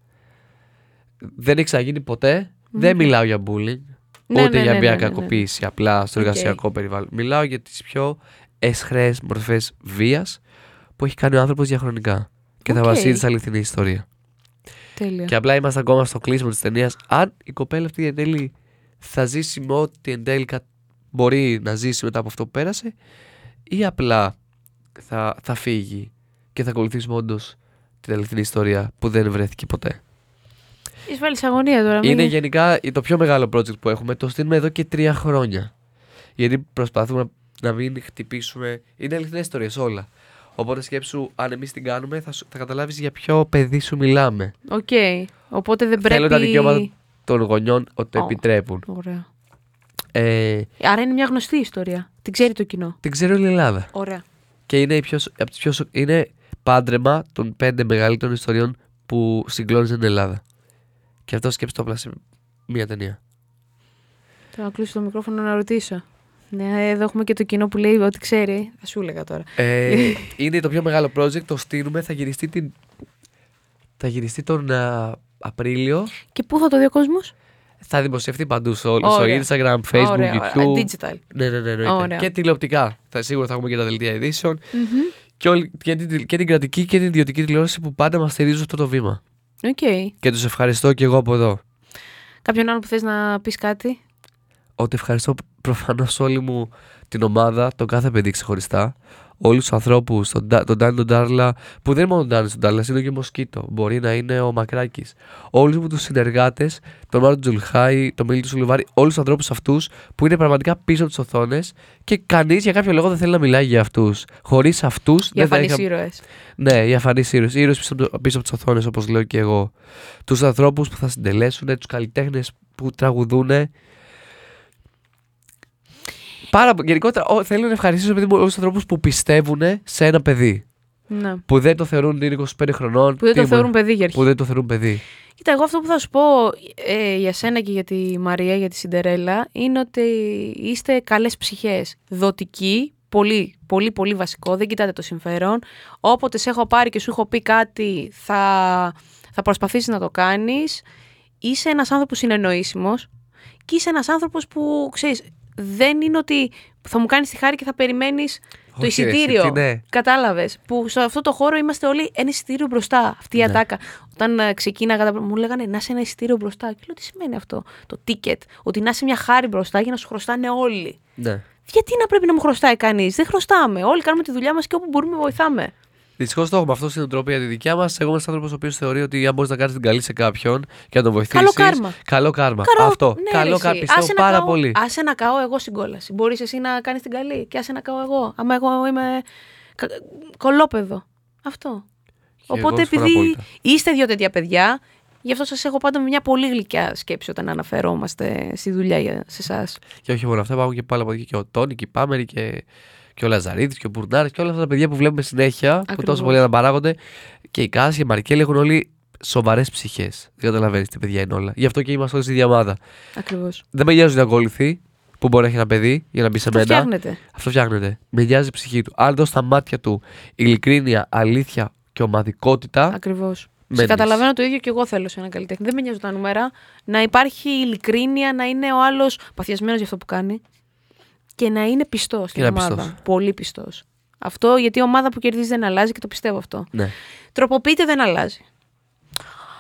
Δεν έχει ξαναγίνει ποτέ. Mm-hmm. Δεν μιλάω για bullying. Ναι, ούτε ναι, για ναι, μια ναι, ναι, ναι. κακοποίηση απλά στο εργασιακό okay. περιβάλλον. Μιλάω για τις πιο αισχρές μορφές βίας που έχει κάνει ο άνθρωπος διαχρονικά. Και okay. θα βασίζεται σε αληθινή ιστορία. Τέλεια. Και απλά είμαστε ακόμα στο κλείσιμο της ταινίας. Αν η κοπέλα αυτή εν τέλει θα ζήσει με ό,τι εν τέλει μπορεί να ζήσει μετά από αυτό που πέρασε, ή απλά θα, θα φύγει και θα ακολουθήσουμε όντως την αληθινή ιστορία που δεν βρέθηκε ποτέ. Εισβάλλεις αγωνία τώρα. Είναι μην... γενικά το πιο μεγάλο project που έχουμε. Το στείλουμε εδώ και τρία χρόνια. Γιατί προσπαθούμε να μην χτυπήσουμε. Είναι αληθινές ιστορίες όλα. Οπότε σκέψου, αν εμείς την κάνουμε, θα, θα καταλάβεις για ποιο παιδί σου μιλάμε. Οκ. Okay. Οπότε δεν πρέπει. Θέλω τα δικαιώματα των γονιών ότι το oh. επιτρέπουν. Ωραία. Ε, Άρα είναι μια γνωστή ιστορία. Την ξέρει το κοινό. Την ξέρει όλη η Ελλάδα. Ωραία. Και είναι, η πιο, από τις πιο, είναι πάντρεμα των πέντε μεγαλύτερων ιστοριών που συγκλώνησαν την Ελλάδα. Και αυτό σκέψτε το απλά σε μία ταινία. Θα να κλείσω το μικρόφωνο να ρωτήσω. Ναι, εδώ έχουμε και το κοινό που λέει ότι ξέρει. Θα σου έλεγα τώρα. Ε, είναι το πιο μεγάλο project. Το στείλουμε. Θα γυριστεί, την... θα γυριστεί τον uh, Απρίλιο. Και πού θα το δει ο κόσμος? Θα δημοσιευτεί παντού. Στο, στο Instagram, Facebook, ωραία, YouTube. ωραία. Digital. Ναι, ναι, ναι. ναι. Και τηλεοπτικά. Θα, σίγουρα θα έχουμε και τα δελτία ειδήσεων. Mm-hmm. Και, όλη, και, την, και την κρατική και την ιδιωτική τηλεόραση που πάντα μας στηρίζουν αυτό το βήμα. Okay. Και τους ευχαριστώ και εγώ από εδώ. Κάποιον άλλο που θες να πεις κάτι? Ότι ευχαριστώ προφανώς όλη μου την ομάδα, τον κάθε παιδί ξεχωριστά. Όλους τους ανθρώπους, τον, τον Ντάνι τον Ντάρλα, που δεν είναι μόνο τον Ντάνι τον Ντάρλα, είναι και ο Μοσκίτο. Μπορεί να είναι ο Μακράκης. Όλους μου τους συνεργάτες, τον Μάρτιν Τζουλχάη, τον Μίλη του Σουλουβάρη, όλους τους ανθρώπους αυτούς που είναι πραγματικά πίσω από τις οθόνες και κανείς για κάποιο λόγο δεν θέλει να μιλάει για αυτούς. Χωρίς αυτούς. Οι αφανείς είχα... ήρωες. Ναι, οι αφανείς ήρωες. Οι ήρωες πίσω, πίσω από τις οθόνες, όπως λέω και εγώ. Τους ανθρώπους που θα συντελέσουν, τους καλλιτέχνες που τραγουδούν. Πάρα, γενικότερα ό, θέλω να ευχαριστήσω όλους τους ανθρώπους που πιστεύουν σε ένα παιδί. Ναι. Που δεν το θεωρούν ότι είναι είκοσι πέντε χρονών. Που δεν το τι, θεωρούν παιδί για αρχή. Που δεν το θεωρούν παιδί. Κοίτα, εγώ αυτό που θα σου πω ε, για σένα και για τη Μαρία, για τη Σιντερέλα, είναι ότι είστε καλές ψυχές. Δοτικοί, πολύ, πολύ, πολύ βασικό. Δεν κοιτάτε το συμφέρον. Όποτε σε έχω πάρει και σου έχω πει κάτι, θα, θα προσπαθήσεις να το κάνεις. Είσαι ένας άνθρωπος συνεννοήσιμος και είσαι ένας άνθρωπος που, ξέρεις, δεν είναι ότι θα μου κάνεις τη χάρη και θα περιμένεις το Όχι, εισιτήριο. εσύ, ναι. Κατάλαβες. Που σε αυτό το χώρο είμαστε όλοι ένα εισιτήριο μπροστά. Αυτή η ναι. ατάκα. Όταν uh, ξεκίναγα, μου λέγανε να είσαι ένα εισιτήριο μπροστά. Και λέω τι σημαίνει αυτό, το ticket. Ότι να είσαι μια χάρη μπροστά για να σου χρωστάνε όλοι. Ναι. Γιατί να πρέπει να μου χρωστάει κανείς? Δεν χρωστάμε. Όλοι κάνουμε τη δουλειά μας και όπου μπορούμε βοηθάμε. Δυστυχώς το έχουμε αυτό στην οτροπία τη δικιά μας. Εγώ είμαι ένας άνθρωπος ο οποίος θεωρεί ότι αν μπορείς να κάνεις την καλή σε κάποιον και να τον βοηθήσεις. Καλό κάρμα. Καλό κάρμα. Καρό... Αυτό. Ναι, καλό κάρμα. Πιστεύω πάρα καώ, πολύ. Άσε να καώ εγώ στην κόλαση. Μπορείς εσύ να κάνεις την καλή και άσε να καώ εγώ. Άμα εγώ είμαι κα... κολόπεδο. Αυτό. Και οπότε επειδή απόλυτα. Είστε δύο τέτοια παιδιά, γι' αυτό σας έχω πάντα με μια πολύ γλυκιά σκέψη όταν αναφερόμαστε στη δουλειά σε εσάς. Και όχι μόνο αυτά, υπάρχουν και πάλι από εκεί και ο Τόνι και η Πάμερη και. Και ο Λαζαρίδης και ο Μπουρνάρης και όλα αυτά τα παιδιά που βλέπουμε συνέχεια, ακριβώς. Που τόσο πολύ αναπαράγονται. Και η Κάση και η Μαρκέλη έχουν όλοι σοβαρές ψυχές. Δεν καταλαβαίνεις τι παιδιά είναι όλα. Γι' αυτό και είμαστε όλοι στη ίδια ομάδα. Ακριβώς. Δεν με νοιάζουν οι ακόλουθοι που μπορεί να έχει ένα παιδί για να μπει σε αυτό μένα. Φτιάχνεται. Αυτό φτιάχνεται. Με νοιάζει η ψυχή του. Αν δώσει στα μάτια του ειλικρίνεια, αλήθεια και ομαδικότητα. Ακριβώς. Σε καταλαβαίνω το ίδιο και εγώ θέλω σε ένα καλλιτέχνη. Δεν με νοιάζουν τα νούμερα. Να υπάρχει ειλικρίνεια, να είναι ο άλλος παθιασμένος για αυτό που κάνει. Και να είναι πιστός στην ομάδα. Πιστός. Πολύ πιστός. Αυτό γιατί η ομάδα που κερδίζει δεν αλλάζει και το πιστεύω αυτό. Ναι. Τροποποιείται δεν αλλάζει.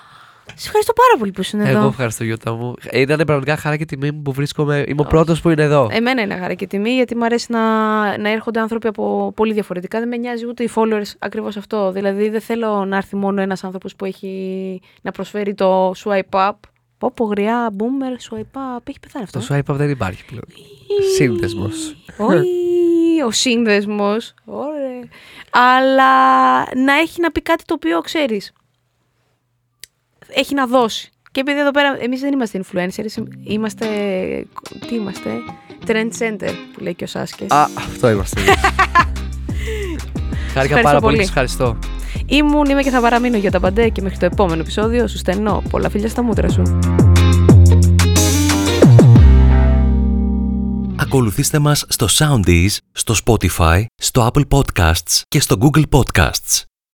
Σε ευχαριστώ πάρα πολύ που ήσουν εδώ. Εγώ ευχαριστώ, Γιώτα μου. Ήταν πραγματικά χαρά και τιμή μου που βρίσκομαι. Είμαι ο πρώτος που είναι εδώ. Εμένα είναι χαρά και τιμή, γιατί μου αρέσει να, να έρχονται άνθρωποι από πολύ διαφορετικά. Δεν με νοιάζει ούτε οι followers ακριβώς αυτό. Δηλαδή, δεν θέλω να έρθει μόνο ένας άνθρωπος που έχει να προσφέρει το swipe up. Πω πω γριά, boomer, swipe up. Έχει πεθάνει αυτό. Το swipe up δεν υπάρχει πλέον. Σύνδεσμος. Όχι, ο σύνδεσμος. Ωραία. Αλλά να έχει να πει κάτι το οποίο ξέρεις. Έχει να δώσει. Και επειδή εδώ πέρα εμείς δεν είμαστε influencers, είμαστε. Τι είμαστε? Trend center που λέει και ο Σάσκες. Α, αυτό είμαστε. Χάρηκα πάρα πολύ, σας ευχαριστώ. Ήμουν, είμαι και θα παραμείνω για τα Μπαντέ και μέχρι το επόμενο επεισόδιο σου στενώ. Πολλά φιλιά στα μούτρα σου. Ακολουθήστε μας στο Soundees, στο Spotify, στο Apple Podcasts και στο Google Podcasts.